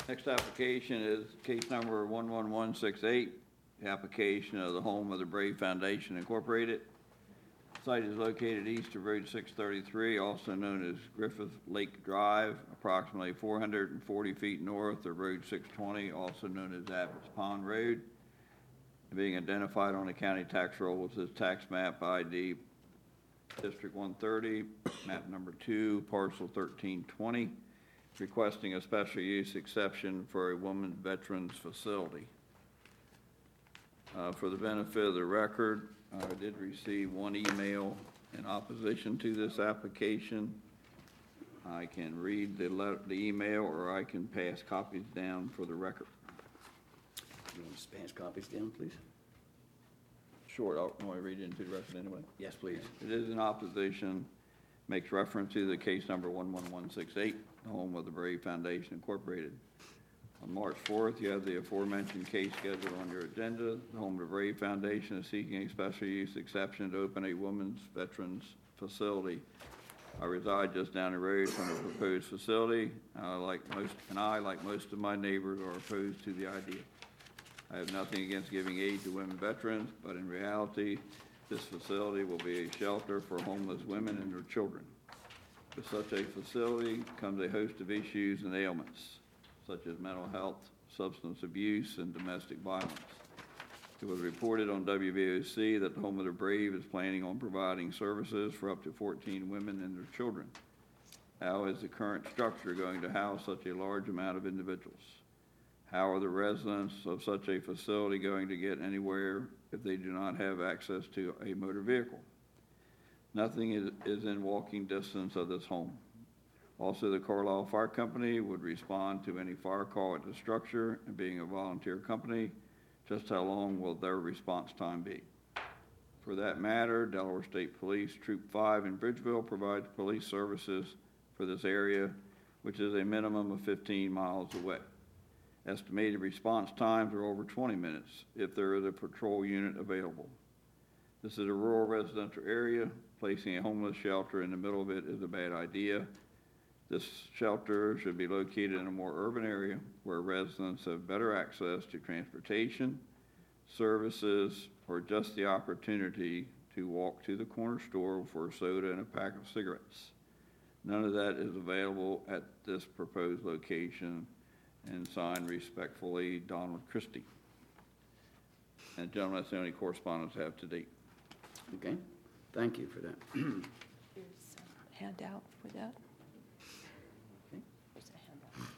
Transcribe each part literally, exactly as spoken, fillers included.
Next application is case number one one one six eight, the application of the Home of the Brave Foundation Incorporated. The site is located east of Road six thirty-three, also known as Griffith Lake Drive, approximately four hundred forty feet north of Road six twenty, also known as Abbott's Pond Road. Being identified on the county tax roll as tax map I D District one thirty, map number two, parcel thirteen twenty, requesting a special use exception for a woman veterans facility. Uh, for the benefit of the record, I did receive one email in opposition to this application. I can read the, letter, the email, or I can pass copies down for the record. You want to pass copies down, please? Sure, I'll, I'll read it into the record anyway. Yes, please. It is in opposition, makes reference to the case number one one one six eight, the Home of the Brave Foundation Incorporated. On March fourth, you have the aforementioned case scheduled on your agenda. The Home of the Brave Foundation is seeking a special use exception to open a women's veterans facility. I reside just down the road from the proposed facility. Uh, like most, and I, like most of my neighbors, are opposed to the idea. I have nothing against giving aid to women veterans, but in reality, this facility will be a shelter for homeless women and their children. With such a facility comes a host of issues and ailments, such as mental health, substance abuse, and domestic violence. It was reported on W B O C that the Home of the Brave is planning on providing services for up to fourteen women and their children. How is the current structure going to house such a large amount of individuals? How are the residents of such a facility going to get anywhere if they do not have access to a motor vehicle? Nothing is, is in walking distance of this home. Also, the Carlisle Fire Company would respond to any fire call at the structure, and being a volunteer company, just how long will their response time be? For that matter, Delaware State Police Troop five in Bridgeville provides police services for this area, which is a minimum of fifteen miles away. Estimated response times are over twenty minutes if there is a patrol unit available. This is a rural residential area. Placing a homeless shelter in the middle of it is a bad idea. This shelter should be located in a more urban area where residents have better access to transportation, services, or just the opportunity to walk to the corner store for a soda and a pack of cigarettes. None of that is available at this proposed location. And signed respectfully, Donald Christie. And gentlemen, that's the only correspondence I have to date. Okay, thank you for that. Here's a handout for that. Okay. Here's a handout.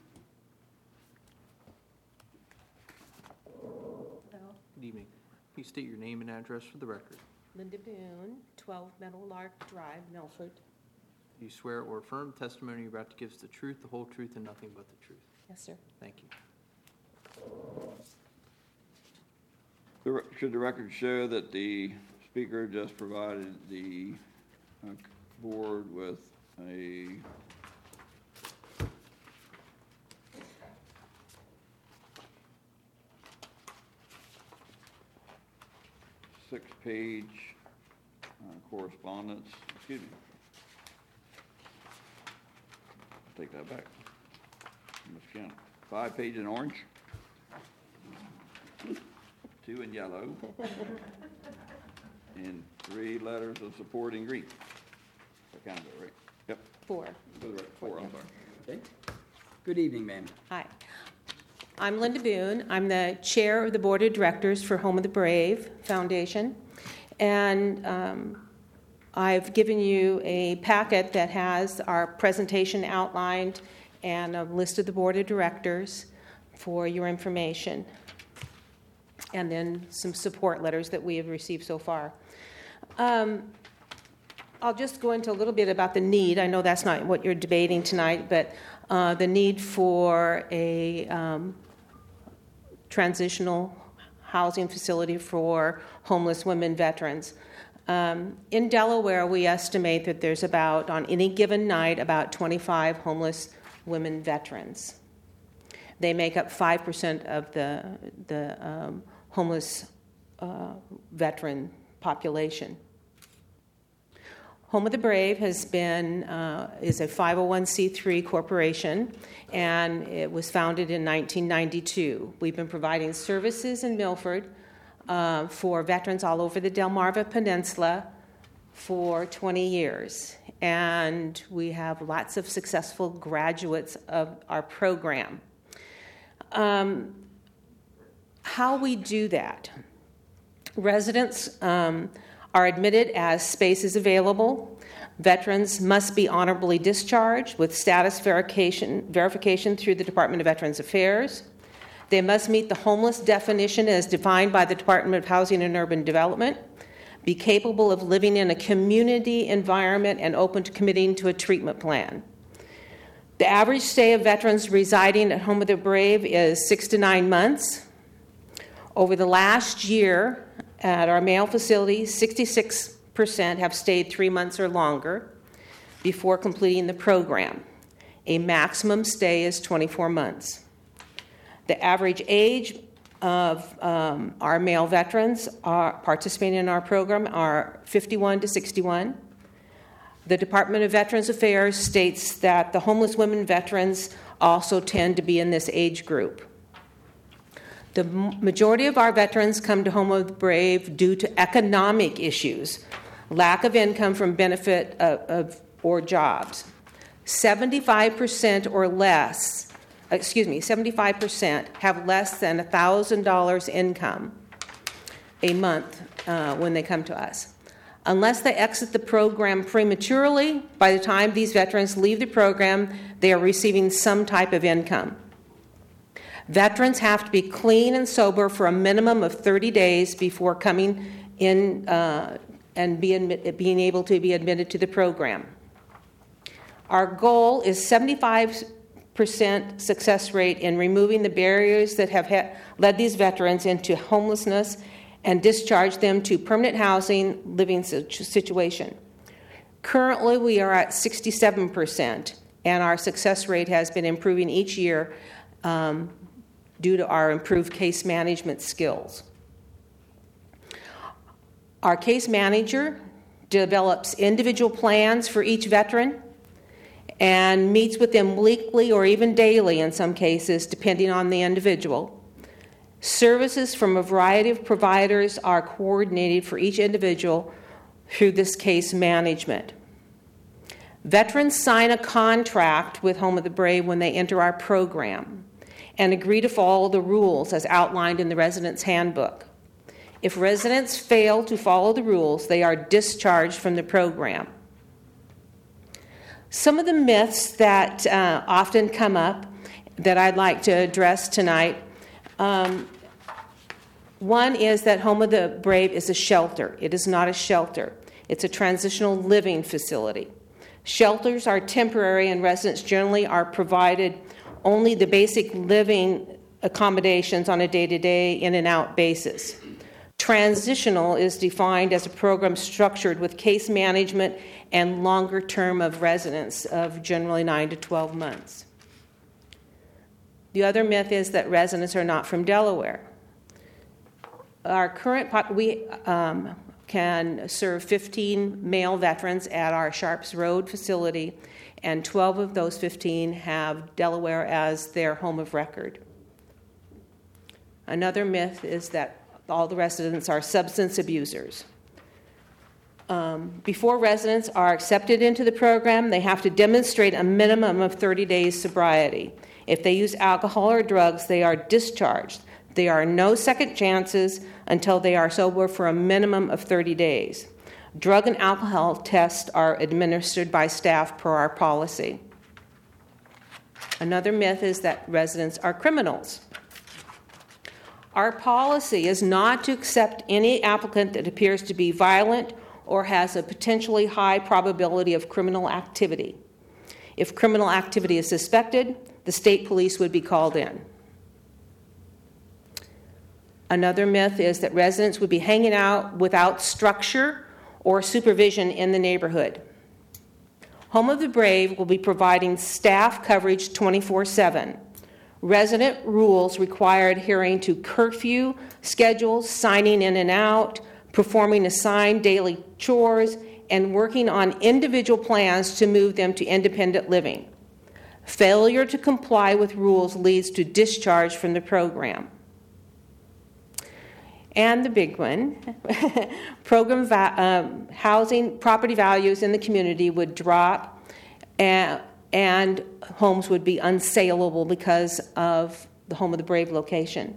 Hello, Good evening. Please state your name and address for the record. Linda Boone, twelve Meadowlark Drive, Milford. Do you swear or affirm the testimony you're about to give is the truth, the whole truth, and nothing but the truth? Yes, sir. Thank you. The re- Should the record show that the speaker just provided the uh, board with a six-page uh, correspondence, excuse me, take that back. Count. Five pages in orange, two in yellow, and three letters of support in green. I counted that right? Yep. Four. Right. Four, I'm sorry. Okay. Good evening, ma'am. Hi. I'm Linda Boone. I'm the chair of the board of directors for Home of the Brave Foundation. And um, I've given you a packet that has our presentation outlined and a list of the board of directors for your information, and then some support letters that we have received so far. Um, I'll just go into a little bit about the need. I know that's not what you're debating tonight, but uh, the need for a um, transitional housing facility for homeless women veterans. Um, in Delaware, we estimate that there's about, on any given night, about twenty-five homeless women veterans. They make up five percent of the, the um, homeless uh, veteran population. Home of the Brave has been uh, is a five oh one c three corporation, and it was founded in nineteen ninety-two. We've been providing services in Milford uh, for veterans all over the Delmarva Peninsula for twenty years, and we have lots of successful graduates of our program. Um, how we do that. Residents um, are admitted as space is available. Veterans must be honorably discharged with status verification, verification through the Department of Veterans Affairs. They must meet the homeless definition as defined by the Department of Housing and Urban Development, be capable of living in a community environment, and open to committing to a treatment plan. The average stay of veterans residing at Home of the Brave is six to nine months. Over the last year, at our male facility, sixty-six percent have stayed three months or longer before completing the program. A maximum stay is twenty-four months. The average age of um, our male veterans are participating in our program are fifty-one to sixty-one. The Department of Veterans Affairs states that the homeless women veterans also tend to be in this age group. The majority of our veterans come to Home of the Brave due to economic issues, lack of income from benefit of, of or jobs. seventy-five percent or less, excuse me, seventy-five percent have less than one thousand dollars income a month uh, when they come to us. Unless they exit the program prematurely, by the time these veterans leave the program, they are receiving some type of income. Veterans have to be clean and sober for a minimum of thirty days before coming in uh, and be admit, being able to be admitted to the program. Our goal is seventy-five percent success rate in removing the barriers that have ha- led these veterans into homelessness and discharge them to permanent housing living situation. Currently, we are at sixty-seven percent, and our success rate has been improving each year um, due to our improved case management skills. Our case manager develops individual plans for each veteran and meets with them weekly or even daily in some cases, depending on the individual. Services from a variety of providers are coordinated for each individual through this case management. Veterans sign a contract with Home of the Brave when they enter our program and agree to follow the rules as outlined in the resident's handbook. If residents fail to follow the rules, they are discharged from the program. Some of the myths that uh, often come up that I'd like to address tonight. Um, one is that Home of the Brave is a shelter. It is not a shelter. It's a transitional living facility. Shelters are temporary, and residents generally are provided only the basic living accommodations on a day-to-day, in-and-out basis. Transitional is defined as a program structured with case management and longer term of residence of generally nine to twelve months. The other myth is that residents are not from Delaware. Our current pop- we um, can serve fifteen male veterans at our Sharps Road facility, and twelve of those fifteen have Delaware as their home of record. Another myth is that all the residents are substance abusers. Um, before residents are accepted into the program, they have to demonstrate a minimum of thirty days sobriety. If they use alcohol or drugs, they are discharged. There are no second chances until they are sober for a minimum of thirty days. Drug and alcohol tests are administered by staff per our policy. Another myth is that residents are criminals. Our policy is not to accept any applicant that appears to be violent or has a potentially high probability of criminal activity. If criminal activity is suspected, the state police would be called in. Another myth is that residents would be hanging out without structure or supervision in the neighborhood. Home of the Brave will be providing staff coverage twenty-four seven. Resident rules require adhering to curfew schedules, signing in and out, performing assigned daily chores, and working on individual plans to move them to independent living. Failure to comply with rules leads to discharge from the program. And the big one, program va- um, housing property values in the community would drop, and, and homes would be unsaleable because of the Home of the Brave location.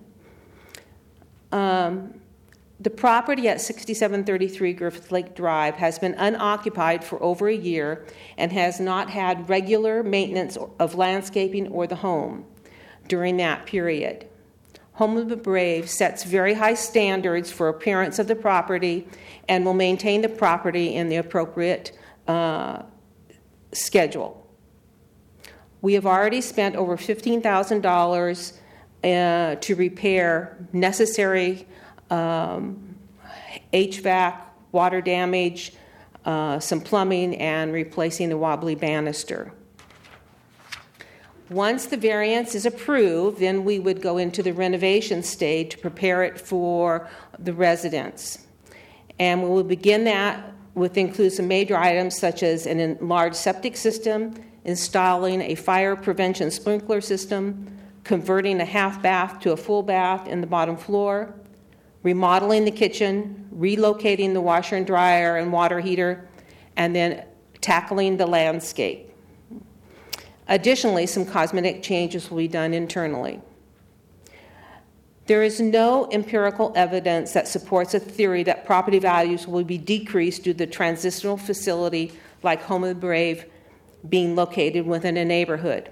Um, the property at sixty-seven thirty-three Griffith Lake Drive has been unoccupied for over a year and has not had regular maintenance of landscaping or the home during that period. Home of the Brave sets very high standards for appearance of the property and will maintain the property in the appropriate uh, schedule. We have already spent over fifteen thousand dollars uh, to repair necessary um, H V A C, water damage, uh, some plumbing, and replacing the wobbly banister. Once the variance is approved, then we would go into the renovation stage to prepare it for the residents. And we will begin that with include some major items such as an enlarged septic system, installing a fire prevention sprinkler system, converting a half bath to a full bath in the bottom floor, remodeling the kitchen, relocating the washer and dryer and water heater, and then tackling the landscape. Additionally, some cosmetic changes will be done internally. There is no empirical evidence that supports a theory that property values will be decreased due to the transitional facility like Home of the Brave being located within a neighborhood.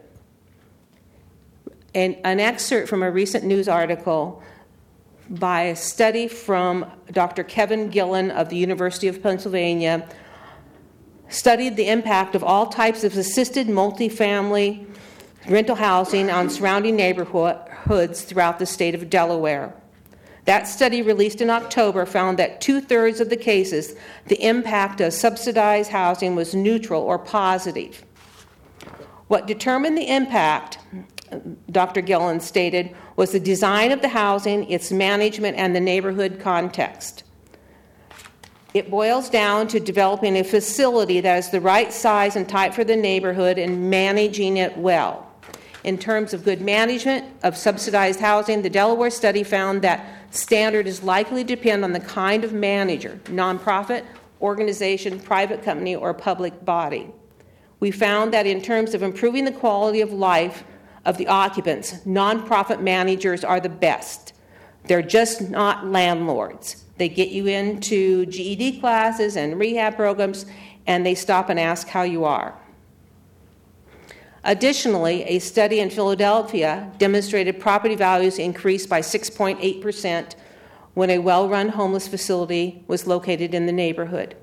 And an excerpt from a recent news article by a study from Doctor Kevin Gillen of the University of Pennsylvania studied the impact of all types of assisted multifamily rental housing on surrounding neighborhoods throughout the state of Delaware. That study, released in October, found that two-thirds of the cases, the impact of subsidized housing was neutral or positive. What determined the impact, Doctor Gillen stated, was the design of the housing, its management, and the neighborhood context. It boils down to developing a facility that is the right size and type for the neighborhood and managing it well. In terms of good management of subsidized housing, the Delaware study found that standard is likely to depend on the kind of manager, nonprofit, organization, private company, or public body. We found that in terms of improving the quality of life of the occupants, nonprofit managers are the best. They're just not landlords. They get you into G E D classes and rehab programs, and they stop and ask how you are. Additionally, a study in Philadelphia demonstrated property values increased by six point eight percent when a well-run homeless facility was located in the neighborhood.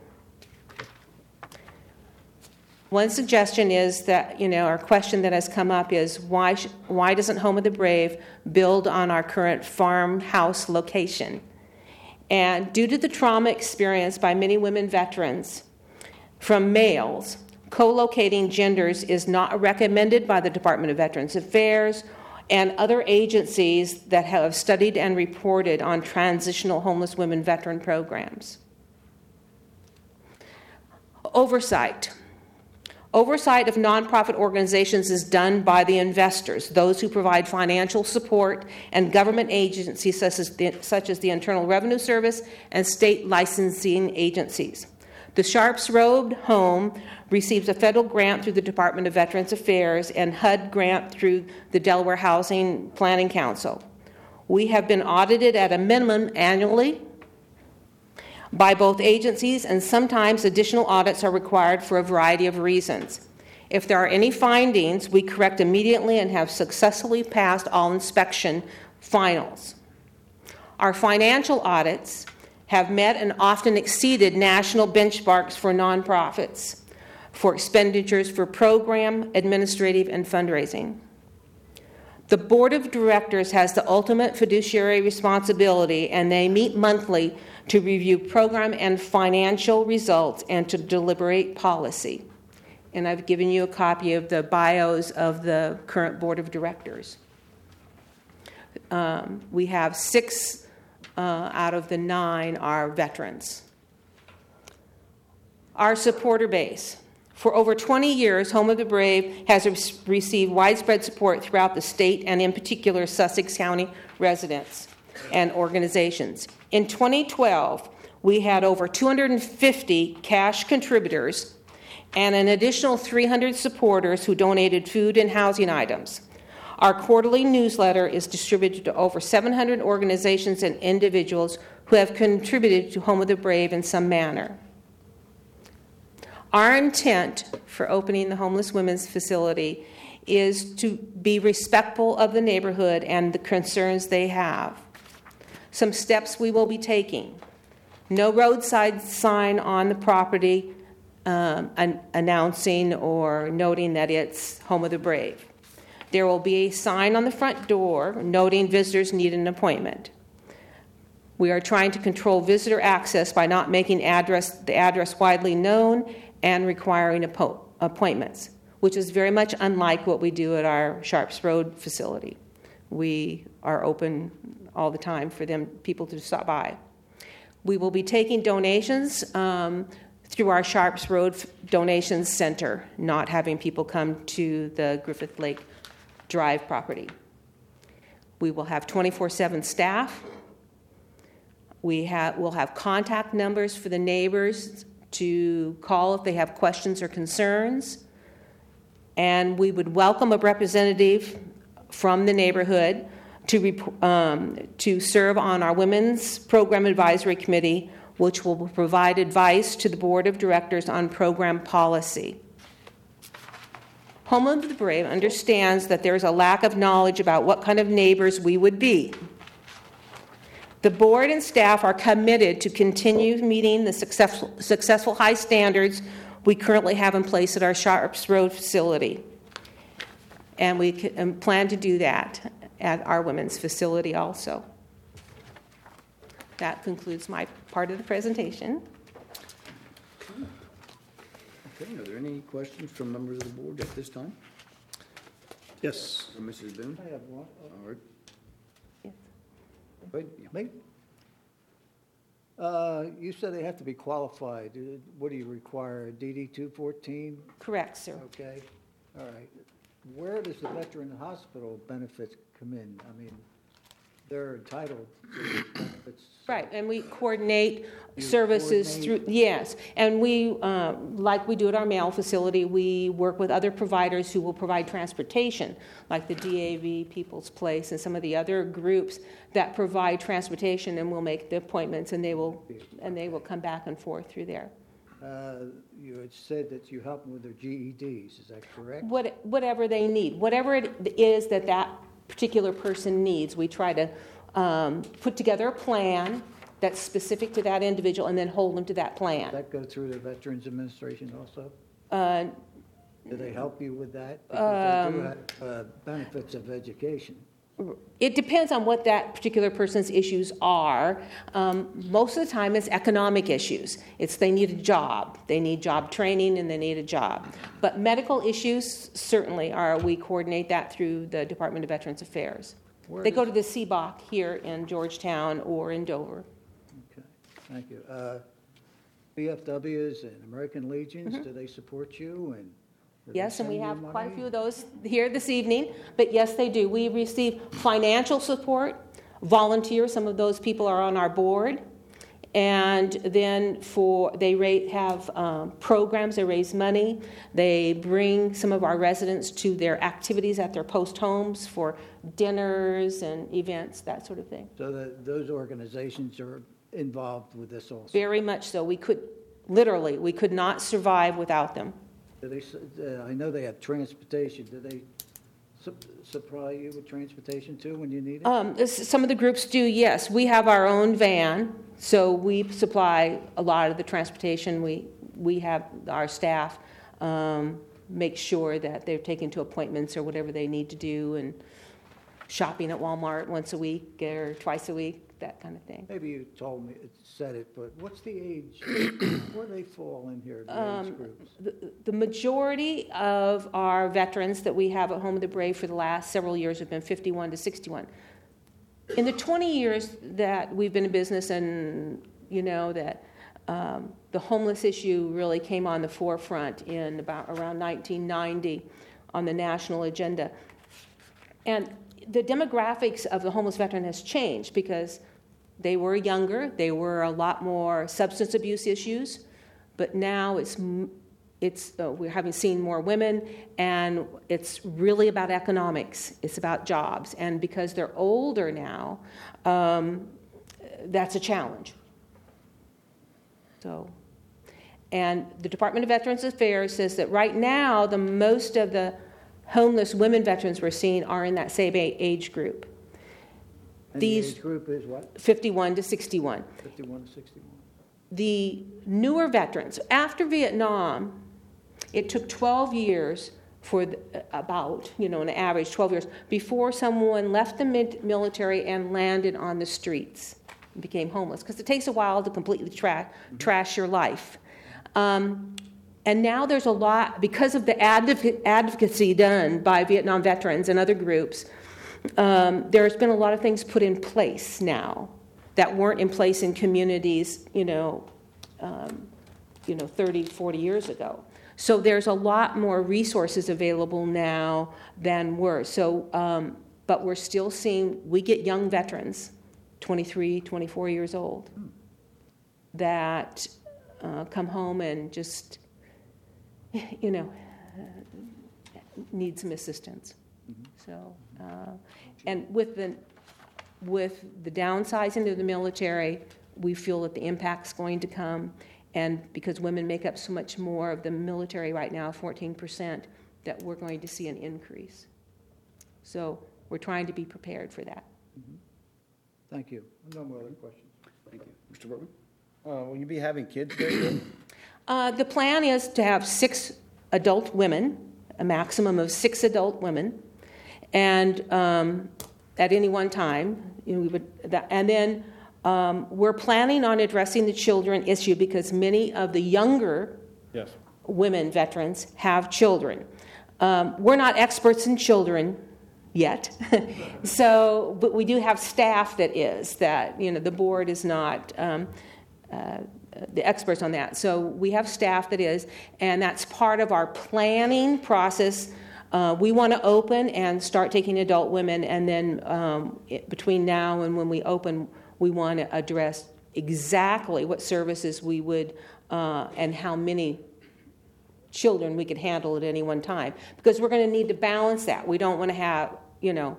One suggestion is that, you know, our question that has come up is why, sh- why doesn't Home of the Brave build on our current farmhouse location? And due to the trauma experienced by many women veterans from males, co-locating genders is not recommended by the Department of Veterans Affairs and other agencies that have studied and reported on transitional homeless women veteran programs. Oversight. Oversight of nonprofit organizations is done by the investors, those who provide financial support, and government agencies such as the, such as the Internal Revenue Service and state licensing agencies. The Sharps Road Home receives a federal grant through the Department of Veterans Affairs and H U D grant through the Delaware Housing Planning Council. We have been audited at a minimum annually by both agencies, and sometimes additional audits are required for a variety of reasons. If there are any findings, we correct immediately and have successfully passed all inspection finals. Our financial audits have met and often exceeded national benchmarks for nonprofits for expenditures for program, administrative, and fundraising. The Board of Directors has the ultimate fiduciary responsibility, and they meet monthly to review program and financial results and to deliberate policy. And I've given you a copy of the bios of the current Board of Directors. Um, we have six uh, out of the nine are veterans. Our supporter base. For over twenty years, Home of the Brave has re- received widespread support throughout the state and in particular Sussex County residents and organizations. In twenty twelve, we had over two hundred fifty cash contributors and an additional three hundred supporters who donated food and housing items. Our quarterly newsletter is distributed to over seven hundred organizations and individuals who have contributed to Home of the Brave in some manner. Our intent for opening the Homeless Women's Facility is to be respectful of the neighborhood and the concerns they have. Some steps we will be taking. No roadside sign on the property um, an- announcing or noting that it's Home of the Brave. There will be a sign on the front door noting visitors need an appointment. We are trying to control visitor access by not making address, the address widely known and requiring appo- appointments, which is very much unlike what we do at our Sharps Road facility. We are open all the time for them people to stop by. We will be taking donations um, through our Sharps Road Donations Center, not having people come to the Griffith Lake Drive property. We will have twenty-four seven staff. We have, we'll have contact numbers for the neighbors to call if they have questions or concerns. And we would welcome a representative from the neighborhood to, um, to serve on our Women's Program Advisory Committee, which will provide advice to the Board of Directors on program policy. Home of the Brave understands that there is a lack of knowledge about what kind of neighbors we would be. The board and staff are committed to continue meeting the successful, successful high standards we currently have in place at our Sharps Road facility. And we can, plan to do that at our women's facility also. That concludes my part of the presentation. Okay, are there any questions from members of the board at this time? Yes. Or Missus Boone? I have one. All right. Yes. Go ahead. Yeah. Me? Uh, You said they have to be qualified. Uh, What do you require, a D D two fourteen? Correct, sir. Okay, all right. Where does the veteran hospital benefits come in? I mean, they're entitled to benefits. Right, and we coordinate You services coordinate? through, yes. And we, uh, like we do at our mail facility, we work with other providers who will provide transportation, like the D A V, People's Place, and some of the other groups that provide transportation, and we'll make the appointments, and they will, and they will come back and forth through there. Uh, You had said that you help them with their G E Ds, is that correct? What, whatever they need, whatever it is that that particular person needs, we try to um, put together a plan that's specific to that individual and then hold them to that Does plan. that go through the Veterans Administration also? Uh, Do they help you with that? Because they do Um, have uh, benefits of education. It depends on what that particular person's issues are. Um, most of the time, it's economic issues. It's they need a job. They need job training, and they need a job. But medical issues, certainly, are we coordinate that through the Department of Veterans Affairs. Where They go does- to the C B O C here in Georgetown or in Dover. Okay, thank you. Uh, B F Ws and American Legions, Mm-hmm. do they support you? And do they Yes, and we send you have quite a money? few of those here this evening, but yes, they do. We receive financial support, volunteers, some of those people are on our board, and then for, they ra- have um, programs, they raise money, they bring some of our residents to their activities at their post homes for dinners and events, that sort of thing. So that those organizations are involved with this also? Very much so. We could, literally, we could not survive without them. Do they, s- uh, I know they have transportation. Do they su- supply you with transportation too when you need it? Um, s- Some of the groups do, yes. We have our own van, so we supply a lot of the transportation. We, we have our staff um, make sure that they're taken to appointments or whatever they need to do, and shopping at Walmart once a week or twice a week, that kind of thing. Maybe you told me, said it, but what's the age, where do they fall in here, the Um, age groups? The, the majority of our veterans that we have at Home of the Brave for the last several years have been fifty-one to sixty-one. In the twenty years that we've been in business, and you know that um, the homeless issue really came on the forefront in about around nineteen ninety on the national agenda. And the demographics of the homeless veteran has changed because they were younger, they were a lot more substance abuse issues, but now it's it's uh, we're having seen more women, and it's really about economics. It's about jobs, and because they're older now, um, that's a challenge. So, and the Department of Veterans Affairs says that right now, the most of the homeless women veterans we're seeing are in that same age group. And These the age group is what? fifty-one to sixty-one. fifty-one to sixty-one. The newer veterans, after Vietnam, it took twelve years for the, about, you know, an average twelve years, before someone left the mid- military and landed on the streets and became homeless, because it takes a while to completely tra- trash your life. Um, and now there's a lot, because of the adv- advocacy done by Vietnam veterans and other groups, um, there's been a lot of things put in place now that weren't in place in communities, you know, um, you know, thirty, forty years ago. So there's a lot more resources available now than were. So, um, but we're still seeing, we get young veterans, twenty-three, twenty-four years old, that uh, come home and just, you know, need some assistance. Mm-hmm. So, uh, and with the with the downsizing of the military, we feel that the impact's going to come. And because women make up so much more of the military right now, fourteen percent, that we're going to see an increase. So we're trying to be prepared for that. Mm-hmm. Thank you. No more other questions. Thank you. Mister Bergman? Uh, will you be having kids there? Uh, the plan is to have six adult women, a maximum of six adult women, and um, at any one time, you know, we would, that, and then um, we're planning on addressing the children issue because many of the younger Yes. women veterans have children. Um, we're not experts in children yet, so but we do have staff that is that you know the board is not um, uh, the experts on that. So we have staff that is, and that's part of our planning process. Uh, we want to open and start taking adult women, and then um, it, between now and when we open, we want to address exactly what services we would uh, and how many children we could handle at any one time, because we're going to need to balance that. We don't want to have, you know,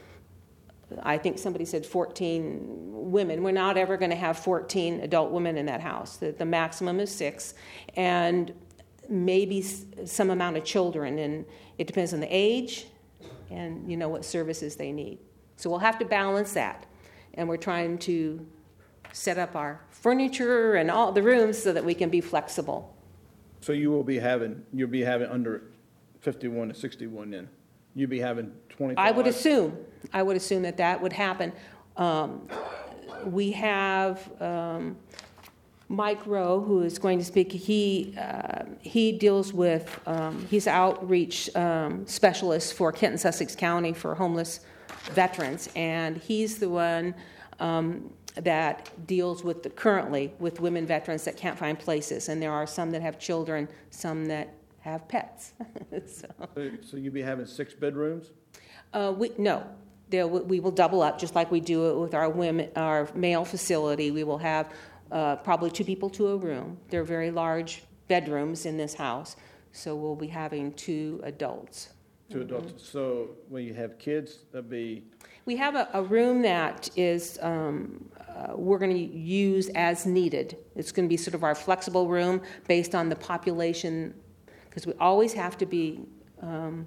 I think somebody said fourteen women. We're not ever going to have fourteen adult women in that house. The, the maximum is six, and maybe some amount of children, and it depends on the age and, you know, what services they need. So we'll have to balance that, and we're trying to set up our furniture and all the rooms so that we can be flexible. So you will be having, you'll be having under fifty-one to sixty-one then? You'll be having twenty-five? I would assume, I would assume that that would happen. Um, we have um, Mike Rowe, who is going to speak. He uh, he deals with, um, he's outreach um, specialist for Kent and Sussex County for homeless veterans, and he's the one um, that deals with the, currently with women veterans that can't find places, and there are some that have children, some that have pets. so So, so you'll be having six bedrooms? uh, we no, there, we will double up just like we do it with our women, our male facility. We will have uh, probably two people to a room. They're very large bedrooms in this house, so we'll be having two adults. Two adults. So when you have kids, that'll be, We have a, a room that is um, uh, we're going to use as needed. It's going to be sort of our flexible room based on the population, because we always have to be um,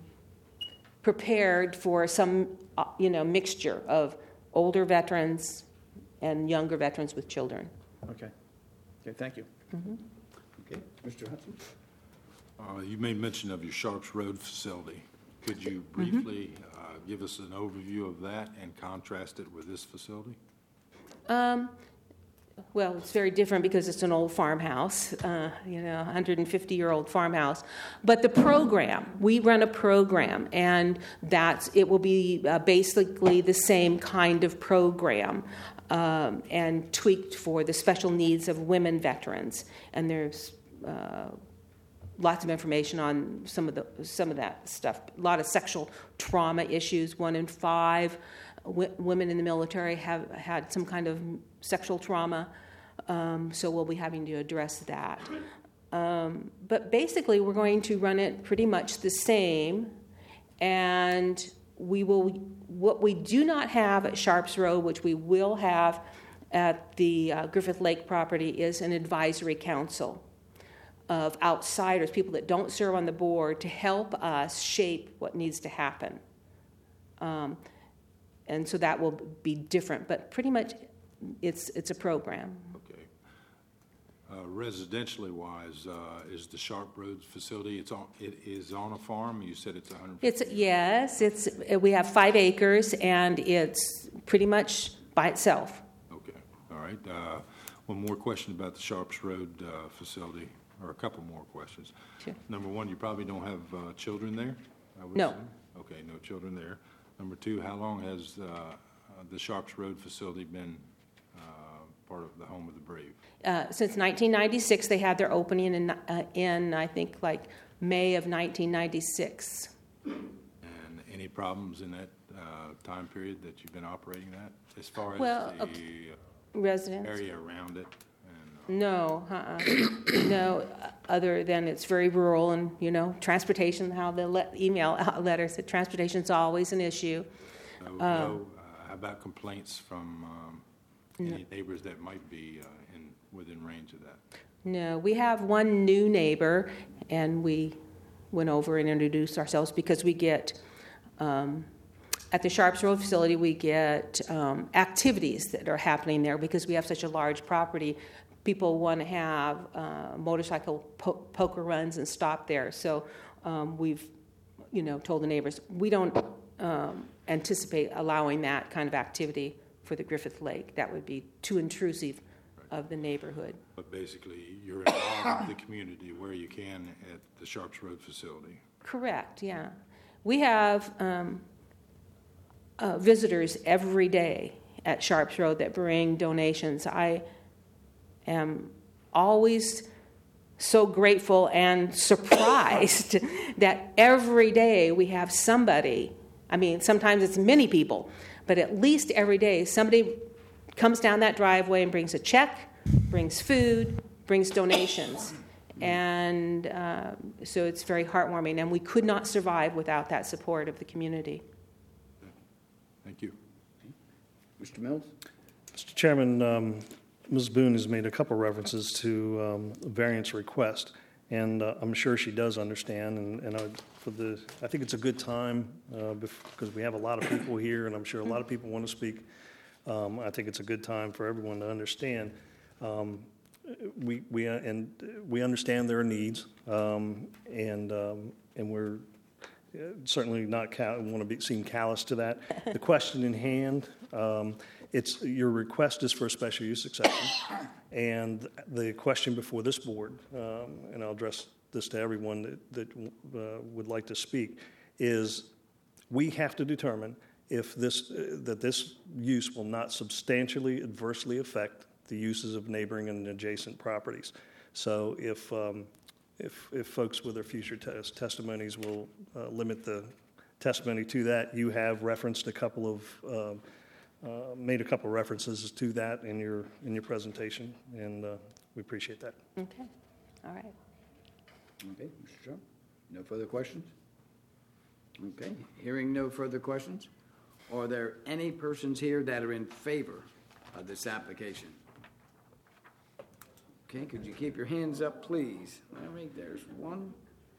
prepared for some, uh, you know, mixture of older veterans and younger veterans with children. okay. Okay, thank you. Okay. Mister Hudson? Uh, You made mention of your Sharps Road facility. Could you briefly uh, give us an overview of that and contrast it with this facility? Um, well, it's very different because it's an old farmhouse, uh, you know, one hundred fifty-year-old farmhouse. But the program, we run a program, and that's, it will be uh, basically the same kind of program. um, and tweaked for the special needs of women veterans. And there's uh, lots of information on some of the some of that stuff. A lot of sexual trauma issues. One in five w- women in the military have had some kind of sexual trauma, um, so we'll be having to address that. Um, but basically, we're going to run it pretty much the same, and we will. What we do not have at Sharps Road, which we will have at the uh, Griffith Lake property, is an advisory council of outsiders, people that don't serve on the board, to help us shape what needs to happen. Um, and so that will be different, but pretty much it's it's a program. Okay. Uh, Residentially wise, uh, is the Sharp Road facility, it's on, it is on a farm? You said it's one hundred fifty? It's yes, it's we have five acres and it's pretty much by itself. Okay, all right. Uh, One more question about the Sharps Road uh, facility, or a couple more questions. Sure. Number one, you probably don't have uh, children there, I would No. assume? Okay, no children there. Number two, how long has uh, uh, the Sharps Road facility been uh, part of the Home of the Brave? Uh, since nineteen ninety-six, they had their opening in, uh, in I think, like May of nineteen ninety-six. And any problems in that uh, time period that you've been operating that, as far as Well, the uh, Residents? area around it? And, No, uh-uh. No, other than it's very rural and, you know, transportation, how the le- email letter said transportation's always an issue. uh, no, no, uh, how about complaints from um, any neighbors that might be uh, in, within range of that? No, we have one new neighbor, and we went over and introduced ourselves because we get, um, at the Sharps Road facility, we get um, activities that are happening there because we have such a large property. People want to have uh, motorcycle po- poker runs and stop there. So um, we've, you know, told the neighbors, we don't um, anticipate allowing that kind of activity for the Griffith Lake. That would be too intrusive of the neighborhood. But basically, you're involved in the community where you can at the Sharps Road facility. Correct, yeah. We have um, uh, visitors every day at Sharps Road that bring donations. I am always so grateful and surprised that every day we have somebody, I mean, sometimes it's many people, but at least every day somebody comes down that driveway and brings a check, brings food, brings donations. And uh, so it's very heartwarming, and we could not survive without that support of the community. Thank you. Mister Mills? Mister Chairman, um, Miz Boone has made a couple references to um, a variance request, and uh, I'm sure she does understand. And, and I, for the, I think it's a good time uh, because we have a lot of people here, and I'm sure a lot of people want to speak. Um, I think it's a good time for everyone to understand. Um, we we uh, and we understand their needs, um, and um, and we're certainly not cal- want to be seem callous to that. The question in hand, um, it's your request is for a special use exception, and the question before this board, um, and I'll address this to everyone that, that uh, would like to speak, is we have to determine if this uh, that this use will not substantially adversely affect the uses of neighboring and adjacent properties. So if um, if, if folks with their future tes- testimonies will uh, limit the testimony to that, you have referenced a couple of um, uh, made a couple of references to that in your in your presentation, and uh, we appreciate that. Okay, all right. Okay, Mister Trump, no further questions? Okay, hearing no further questions, are there any persons here that are in favor of this application? Okay, could you keep your hands up, please? All right, there's one.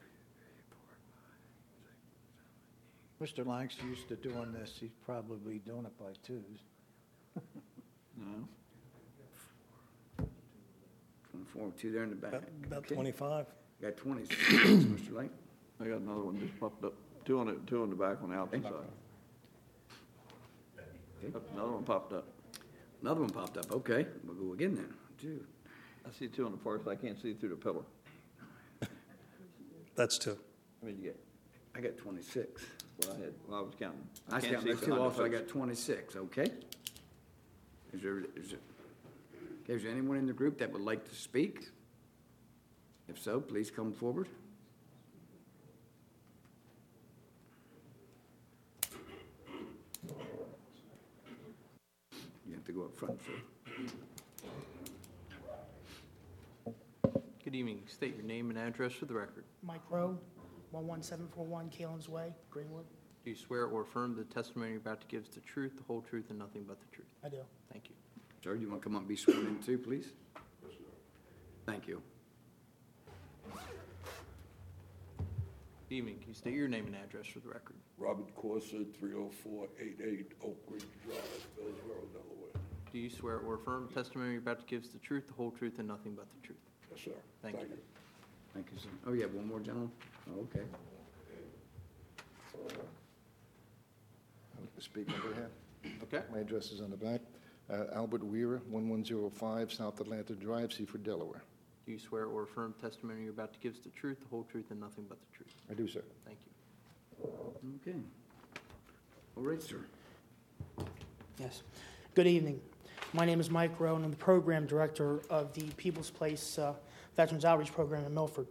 Mister Lang's used to doing this, he's probably doing it by twos. No. Twenty-four, two there in the back. About, about Okay. twenty-five. Got twenty-six, Mister Lang. I got another one just popped up. Two on the, two on the back on the opposite side. Okay. Another one popped up. Another one popped up, okay, we'll go again then. Two. I see two on the far side. I can't see through the pillar. That's two. How many did you get? I got twenty-six. Well, I had, well, I was counting. I can't counted see those two behind the also, I post. got twenty-six, okay? Is there, is there, okay, is there anyone in the group that would like to speak? If so, please come forward. You have to go up front, sir. Good evening. State your name and address for the record. Mike Rowe, one one seven four one Kalen's Way, Greenwood. Do you swear or affirm the testimony you're about to give is the truth, the whole truth, and nothing but the truth? I do. Thank you. Sir, you want to come up and be sworn in too, please? Thank you. Good evening. Can you state your name and address for the record? Robert Corsa, three oh four eighty-eight Oak Ridge Drive, Bellsboro, Delaware. Do you swear or affirm the testimony you're about to give is the truth, the whole truth, and nothing but the truth? Yes, sir. Thank you. Thank you, sir. Oh, you have one more gentleman? Oh, okay. Speak on behalf. Okay. My address is on the back. Uh, Albert Weir, one one zero five South Atlanta Drive, Seaford, Delaware. Do you swear or affirm the testimony you're about to give is the truth, the whole truth, and nothing but the truth? I do, sir. Thank you. Okay. All right, sir. Yes. Good evening. My name is Mike Rowe, and I'm the program director of the People's Place uh, Veterans Outreach Program in Milford.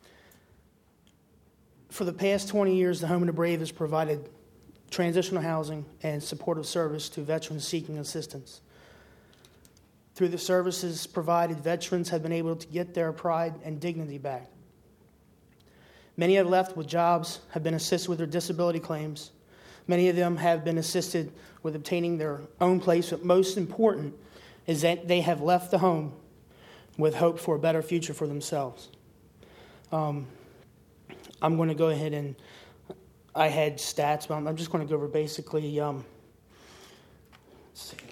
For the past twenty years, the Home of the Brave has provided transitional housing and supportive service to veterans seeking assistance. Through the services provided, veterans have been able to get their pride and dignity back. Many have left with jobs, have been assisted with their disability claims. Many of them have been assisted with obtaining their own place, but most important is that they have left the home with hope for a better future for themselves. Um, I'm going to go ahead and I had stats, but I'm, I'm just going to go over basically. Um, let's see.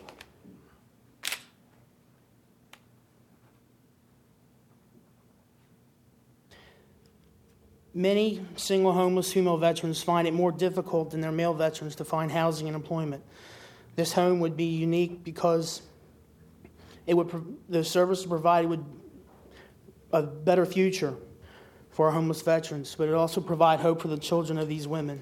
Many single homeless female veterans find it more difficult than their male veterans to find housing and employment. This home would be unique because it would the service provided would a better future for our homeless veterans, but it also provide hope for the children of these women.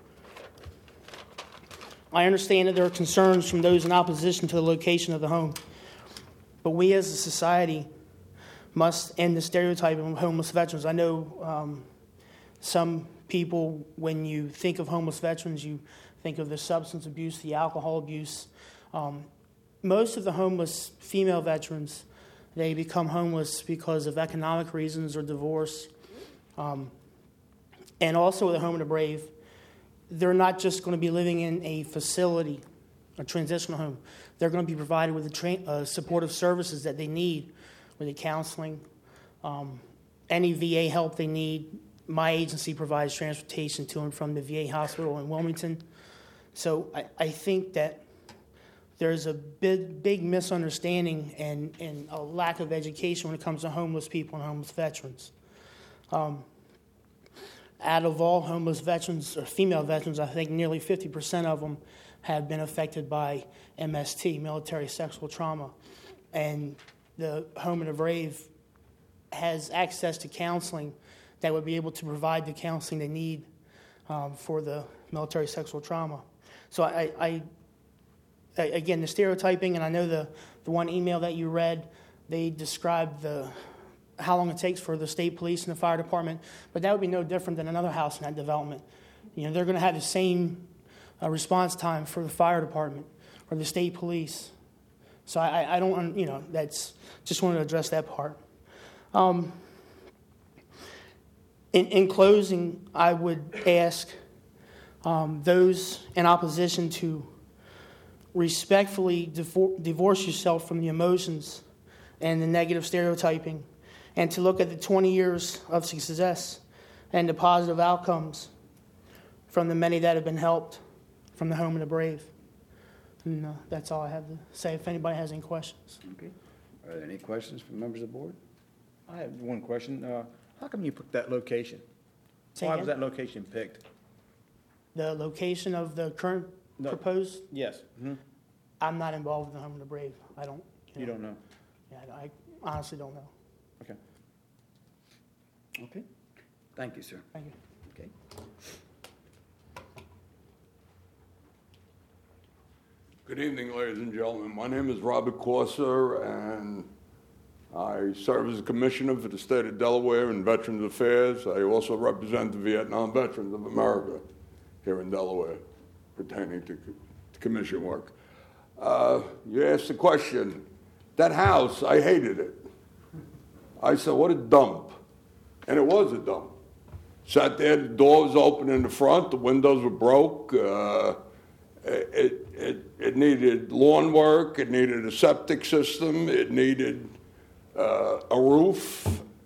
I understand that there are concerns from those in opposition to the location of the home, but we as a society must end the stereotyping of homeless veterans. I know um, some people, when you think of homeless veterans, you think of the substance abuse, the alcohol abuse. Um, most of the homeless female veterans, they become homeless because of economic reasons or divorce. Um, and also with the Home of the Brave, they're not just going to be living in a facility, a transitional home. They're going to be provided with the tra- uh, supportive services that they need, with the counseling, um, any V A help they need. My agency provides transportation to and from the V A hospital in Wilmington. So I, I think that there's a big, big misunderstanding and, and a lack of education when it comes to homeless people and homeless veterans. Um, out of all homeless veterans, or female veterans, I think nearly fifty percent of them have been affected by M S T, military sexual trauma. And the Home of the Brave has access to counseling that would be able to provide the counseling they need um, for the military sexual trauma. So I, I, I, again, the stereotyping, and I know the, the one email that you read, they described the how long it takes for the state police and the fire department, but that would be no different than another house in that development. You know, they're going to have the same uh, response time for the fire department or the state police. So I, I don't, you know, that's just wanted to address that part. Um, in, in closing, I would ask um, those in opposition to respectfully divor- divorce yourself from the emotions and the negative stereotyping, and to look at the twenty years of success and the positive outcomes from the many that have been helped from the Home of the Brave. And uh, that's all I have to say, if anybody has any questions. Okay. Are there any questions from members of the board? I have one question. Uh, how come you picked that location? Say Why again? was that location picked? The location of the current No. proposed, Yes. Mm-hmm. I'm not involved in the Home of the Brave. I don't. You don't know? Yeah, I, I honestly don't know. Okay. Okay. Thank you, sir. Thank you. Okay. Good evening, ladies and gentlemen. My name is Robert Corser, and I serve as a commissioner for the state of Delaware in Veterans Affairs. I also represent the Vietnam Veterans of America here in Delaware pertaining to, to commission work. Uh, you asked the question, that house, I hated it. I said, what a dump. And it was a dump. Sat there, the door was open in the front, the windows were broke. Uh, it, it, it needed lawn work, it needed a septic system, it needed uh, a roof.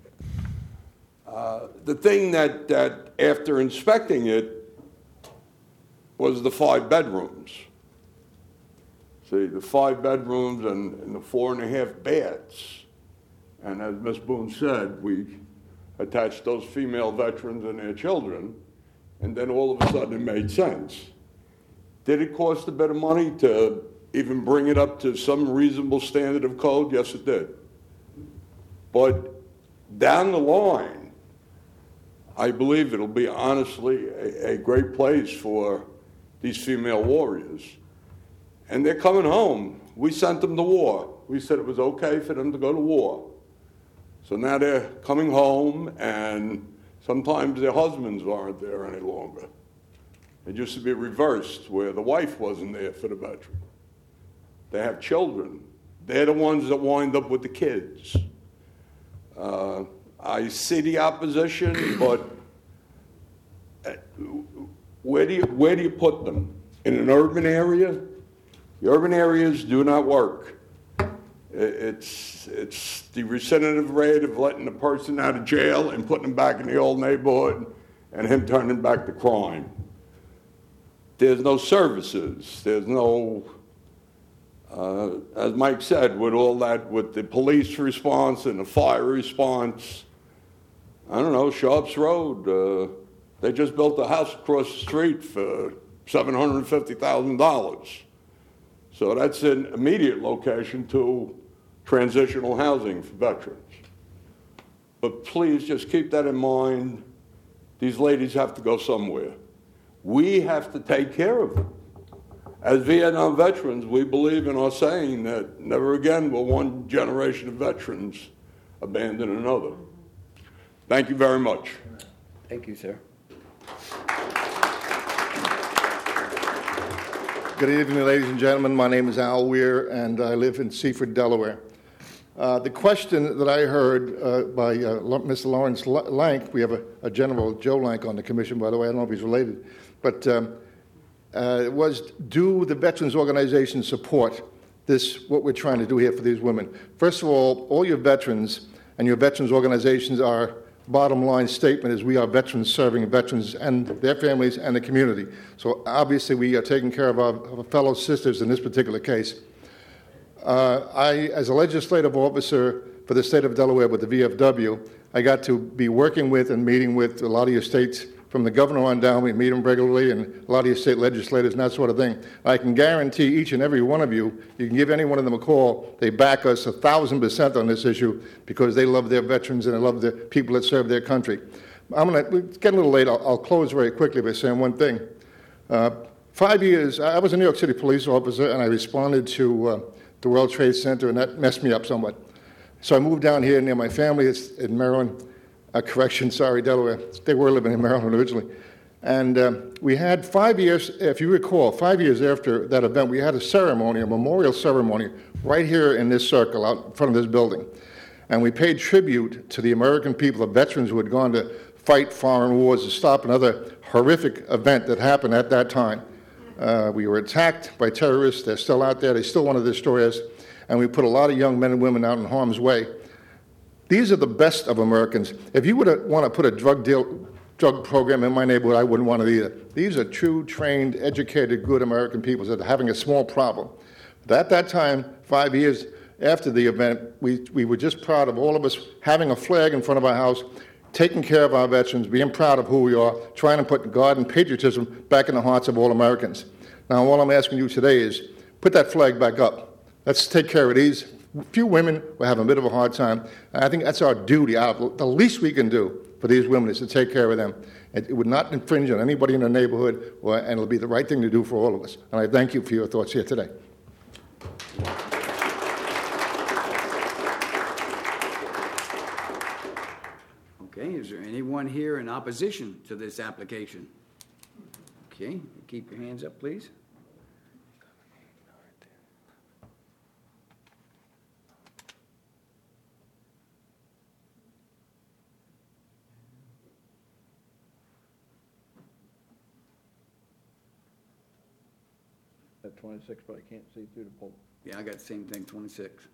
Uh, the thing that, that, after inspecting it, was the five bedrooms. See, the five bedrooms and, and the four and a half baths. And as Miz Boone said, we attached those female veterans and their children, and then all of a sudden it made sense. Did it cost a bit of money to even bring it up to some reasonable standard of code? Yes, it did. But down the line, I believe it'll be honestly a, a great place for these female warriors. And they're coming home. We sent them to war. We said it was okay for them to go to war. So now they're coming home, and sometimes their husbands aren't there any longer. It used to be reversed, where the wife wasn't there for the veteran. They have children. They're the ones that wind up with the kids. Uh, I see the opposition, but where do you, where do you put them? In an urban area? The urban areas do not work. It's, it's the recidivism rate of letting the person out of jail and putting them back in the old neighborhood and him turning back to crime. There's no services. There's no, uh, as Mike said, with all that, with the police response and the fire response, I don't know, Sharps Road, uh, they just built a house across the street for seven hundred fifty thousand dollars. So that's an immediate location to transitional housing for veterans. But please just keep that in mind. These ladies have to go somewhere. We have to take care of them. As Vietnam veterans, we believe in our saying that never again will one generation of veterans abandon another. Thank you very much. Thank you, sir. Good evening, ladies and gentlemen. My name is Al Weir, and I live in Seaford, Delaware. Uh, the question that I heard uh, by uh, Mister Lawrence Lank, we have a, a General Joe Lank on the commission, by the way. I don't know if he's related, but um, uh, was, do the veterans organizations support this, what we're trying to do here for these women? First of all, all your veterans and your veterans organizations, our bottom line statement is we are veterans serving veterans and their families and the community. So obviously we are taking care of our, of our fellow sisters in this particular case. Uh, I, as a legislative officer for the state of Delaware with the V F W, I got to be working with and meeting with a lot of your states, from the governor on down. We meet them regularly, and a lot of your state legislators and that sort of thing. I can guarantee each and every one of you, you can give any one of them a call, they back us a thousand percent on this issue because they love their veterans and they love the people that serve their country. I'm going to get a little late. I'll, I'll close very quickly by saying one thing. Uh, five years, I was a New York City police officer, and I responded to uh, the World Trade Center, and that messed me up somewhat. So I moved down here near my family. It's in Maryland. Uh, correction, sorry, Delaware. They were living in Maryland originally. And uh, we had five years, if you recall, five years after that event, we had a ceremony, a memorial ceremony, right here in this circle out in front of this building. And we paid tribute to the American people, the veterans who had gone to fight foreign wars to stop another horrific event that happened at that time. Uh, we were attacked by terrorists. They're still out there. They still want to destroy us. And we put a lot of young men and women out in harm's way. These are the best of Americans. If you would want to put a drug deal, drug program in my neighborhood, I wouldn't want it either. These are true, trained, educated, good American people that are having a small problem. But at that time, five years after the event, we, we were just proud of all of us having a flag in front of our house, taking care of our veterans, being proud of who we are, trying to put God and patriotism back in the hearts of all Americans. Now, all I'm asking you today is put that flag back up. Let's take care of these. Few women will have a bit of a hard time. And I think that's our duty. Our, the least we can do for these women is to take care of them. It, it would not infringe on anybody in the neighborhood, or, and it'll be the right thing to do for all of us. And I thank you for your thoughts here today. Okay, is there anyone here in opposition to this application? Okay, keep your hands up, please. At twenty-six, but I can't see through the poll. Yeah, I got the same thing, twenty-six.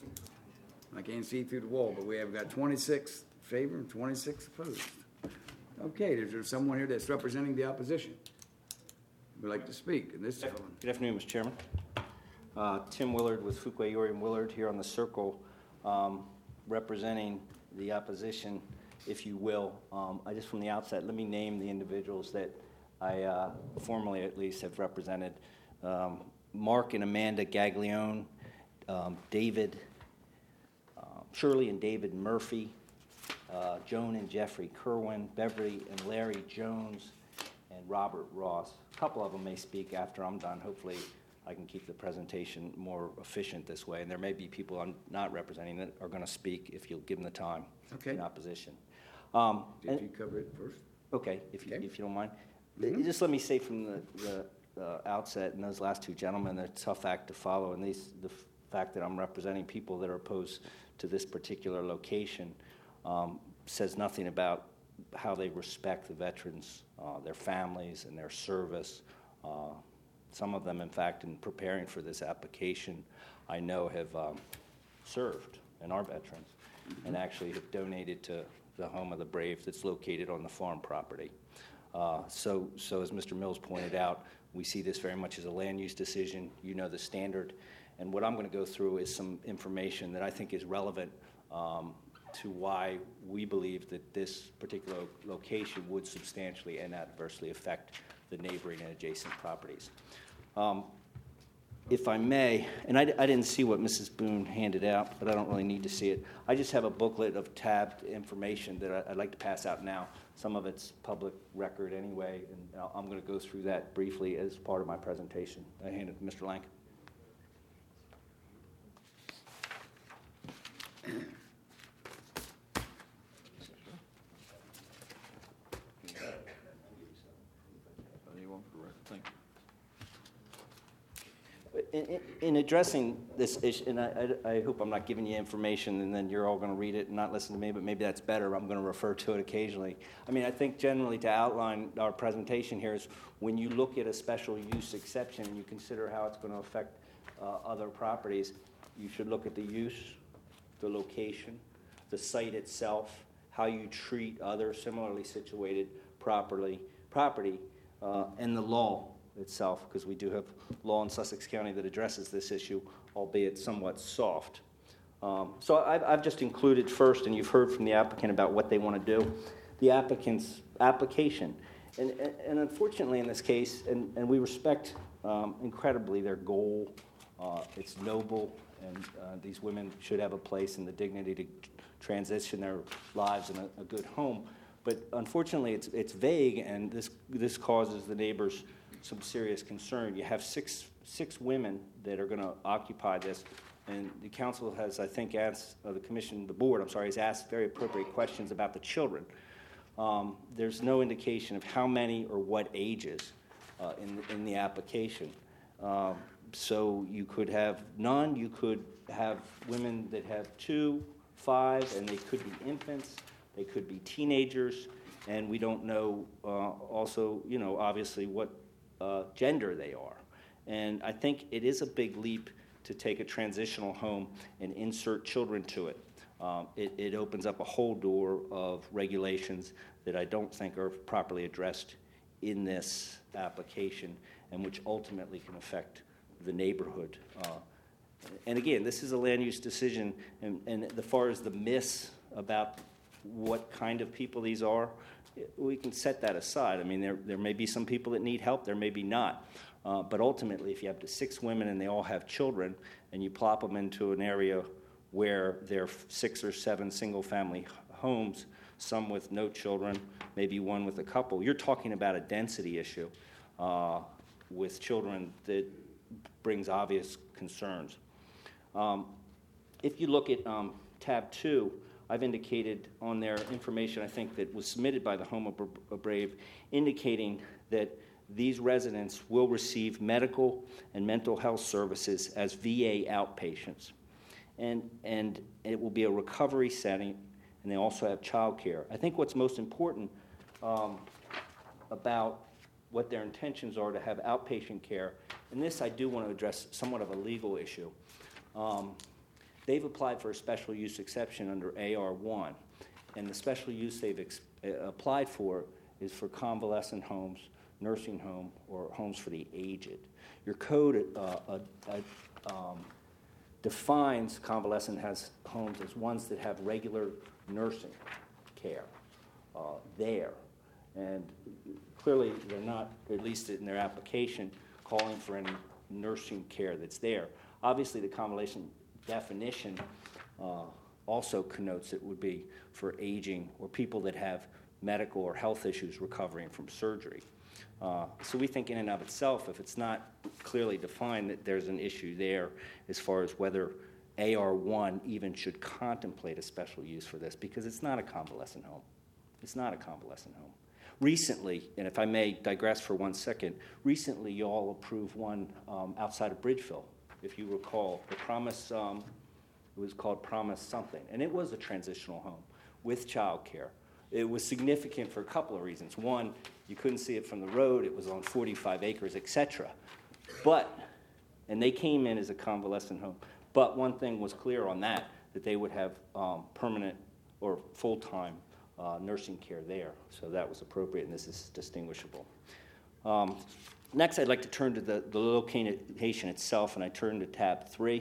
I can't see through the wall, but we have got twenty-six favor and twenty-six opposed. Okay, is there someone here that's representing the opposition? Would like to speak, and this gentleman. Good afternoon, Mister Chairman. Uh, Tim Willard with Fuquay, Uri and Willard here on the circle, um, representing the opposition, if you will. Um, I just from the outset, let me name the individuals that I uh, formally at least have represented. Um, Mark and Amanda Gaglione, um, David, uh, Shirley and David Murphy, uh, Joan and Jeffrey Kerwin, Beverly and Larry Jones, and Robert Ross. A couple of them may speak after I'm done. Hopefully I can keep the presentation more efficient this way. And there may be people I'm not representing that are going to speak if you'll give them the time Okay. in opposition. Um, Did and- you cover it first? Okay, if you, Okay. if you don't mind. Mhm. Just let me say from the, the uh, outset, and those last two gentlemen, they're a tough act to follow, and these, the f- fact that I'm representing people that are opposed to this particular location um, says nothing about how they respect the veterans, uh, their families, and their service. Uh, some of them, in fact, in preparing for this application, I know have um, served and are veterans, and actually have donated to the Home of the Brave that's located on the farm property. Uh, so, so as Mister Mills pointed out, we see this very much as a land use decision. You know the standard. And what I'm going to go through is some information that I think is relevant um, to why we believe that this particular location would substantially and adversely affect the neighboring and adjacent properties. Um, If I may, and I, I didn't see what Missus Boone handed out, but I don't really need to see it. I just have a booklet of tabbed information that I, I'd like to pass out now. Some of it's public record anyway, and I'll- I'm going to go through that briefly as part of my presentation. I hand it to Mister Lank. Anyone for the record? Thank you. In, in- in addressing this issue, and I, I, I hope I'm not giving you information and then you're all going to read it and not listen to me, but maybe that's better. I'm going to refer to it occasionally. I mean, I think generally to outline our presentation here is when you look at a special use exception and you consider how it's going to affect uh, other properties, you should look at the use, the location, the site itself, how you treat other similarly situated properly, property, uh, and the law itself, because we do have law in Sussex County that addresses this issue, albeit somewhat soft. Um, so I've, I've just included first, and you've heard from the applicant about what they want to do, the applicant's application. And, and, and unfortunately in this case, and, and we respect um, incredibly their goal, uh, it's noble, and uh, these women should have a place and the dignity to transition their lives in a, a good home. But unfortunately it's, it's vague, and this, this causes the neighbors some serious concern. You have six six women that are going to occupy this, and the council has, I think, asked, uh, the commission, the board, I'm sorry, has asked very appropriate questions about the children. Um, there's no indication of how many or what ages uh, in, in the application. Um, so you could have none, you could have women that have two, five, and they could be infants, they could be teenagers, and we don't know uh, also, you know, obviously what Uh, gender they are. And I think it is a big leap to take a transitional home and insert children to it. Um, it, it opens up a whole door of regulations that I don't think are properly addressed in this application, and which ultimately can affect the neighborhood. Uh, and again, this is a land use decision, and, and as far as the myths about what kind of people these are, we can set that aside. I mean, there there may be some people that need help, there may be not. Uh, but ultimately, if you have the six women and they all have children, and you plop them into an area where there are six or seven single-family homes, some with no children, maybe one with a couple, you're talking about a density issue uh, with children that brings obvious concerns. Um, if you look at um, tab two, I've indicated on their information, I think, that was submitted by the Home of Bra- Brave, indicating that these residents will receive medical and mental health services as V A outpatients. And, and it will be a recovery setting, and they also have child care. I think what's most important um, about what their intentions are to have outpatient care, and this I do want to address somewhat of a legal issue. Um, they've applied for a special use exception under A R one, and the special use they've ex- uh, applied for is for convalescent homes, nursing home, or homes for the aged. Your code uh, uh, uh, um, defines convalescent has homes as ones that have regular nursing care uh, there. And clearly, they're not, at least in their application, calling for any nursing care that's there. Obviously, the convalescent definition uh, also connotes it would be for aging or people that have medical or health issues recovering from surgery. Uh, so we think in and of itself, if it's not clearly defined, that there's an issue there as far as whether A R one even should contemplate a special use for this, because it's not a convalescent home. It's not a convalescent home. Recently, and if I may digress for one second, recently you all approved one um, outside of Bridgeville, if you recall. The Promise, um, it was called Promise something, and it was a transitional home with child care. It was significant for a couple of reasons. One, you couldn't see it from the road. It was on forty-five acres, et cetera. But, and they came in as a convalescent home. But one thing was clear on that, that they would have um, permanent or full-time uh, nursing care there. So that was appropriate, and this is distinguishable. Um, next, I'd like to turn to the, the location itself, and I turn to tab three.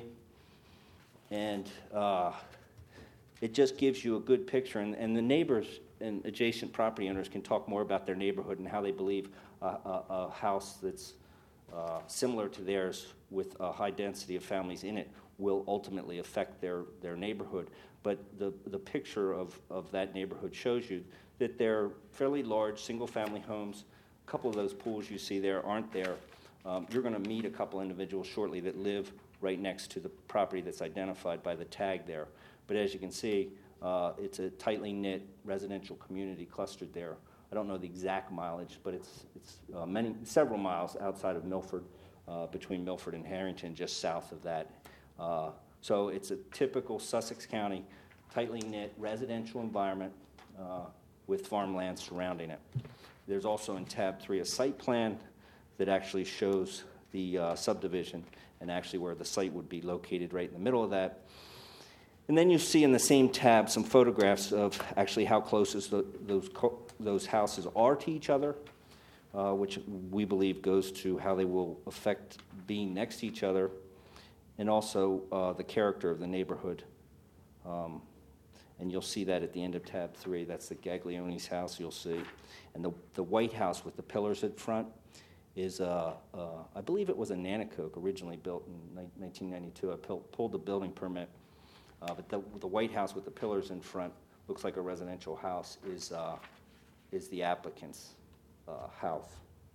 And uh, it just gives you a good picture, and, and the neighbors and adjacent property owners can talk more about their neighborhood and how they believe a, a, a house that's uh, similar to theirs with a high density of families in it will ultimately affect their, their neighborhood. But the, the picture of, of that neighborhood shows you that they're fairly large single-family homes. A couple of those pools you see there aren't there. Um, you're going to meet a couple individuals shortly that live right next to the property that's identified by the tag there. But as you can see, Uh, it's a tightly knit residential community clustered there. I don't know the exact mileage, but it's it's uh, many several miles outside of Milford, uh, between Milford and Harrington, just south of that. Uh, so it's a typical Sussex County, tightly knit residential environment uh, with farmland surrounding it. There's also in tab three a site plan that actually shows the uh, subdivision and actually where the site would be located right in the middle of that. And then you see in the same tab some photographs of actually how close is the, those co- those houses are to each other, uh, which we believe goes to how they will affect being next to each other, and also uh, the character of the neighborhood. Um, and you'll see that at the end of tab three. That's the Gaglioni's house, you'll see. And the, the white house with the pillars at front is, uh, uh, I believe it was a Nanticoke, originally built in nineteen ninety-two. I pulled, pulled the building permit. Uh, but the, the White House with the pillars in front looks like a residential house is, uh, is the applicant's uh, house.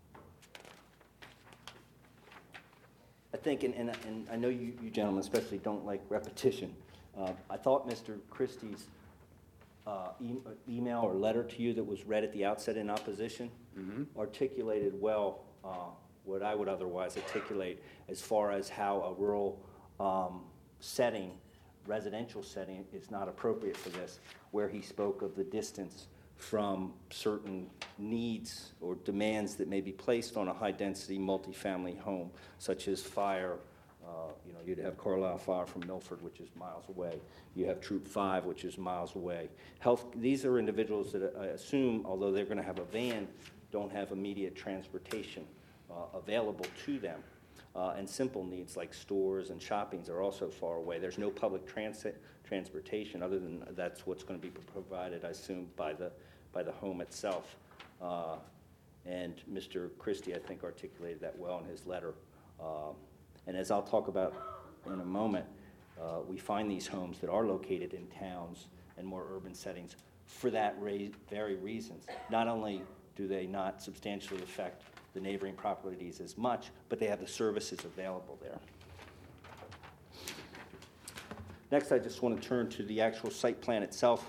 I think, and, and, and I know you, you gentlemen especially don't like repetition. Uh, I thought Mister Christie's uh, e- email or letter to you that was read at the outset in opposition mm-hmm. articulated well uh, what I would otherwise articulate as far as how a rural um, setting residential setting is not appropriate for this, where he spoke of the distance from certain needs or demands that may be placed on a high-density multifamily home, such as fire. Uh, you know, you'd have Carlisle Fire from Milford, which is miles away. You have Troop five, which is miles away. Health. These are individuals that I assume, although they're going to have a van, don't have immediate transportation uh, available to them. Uh, and simple needs like stores and shoppings are also far away. There's no public transit transportation other than that's what's going to be provided, I assume, by the by the home itself. Uh, and Mister Christie, I think, articulated that well in his letter. Um, and as I'll talk about in a moment, uh, we find these homes that are located in towns and more urban settings for that ra- very reasons. Not only do they not substantially affect the neighboring properties as much, but they have the services available there. Next, I just want to turn to the actual site plan itself,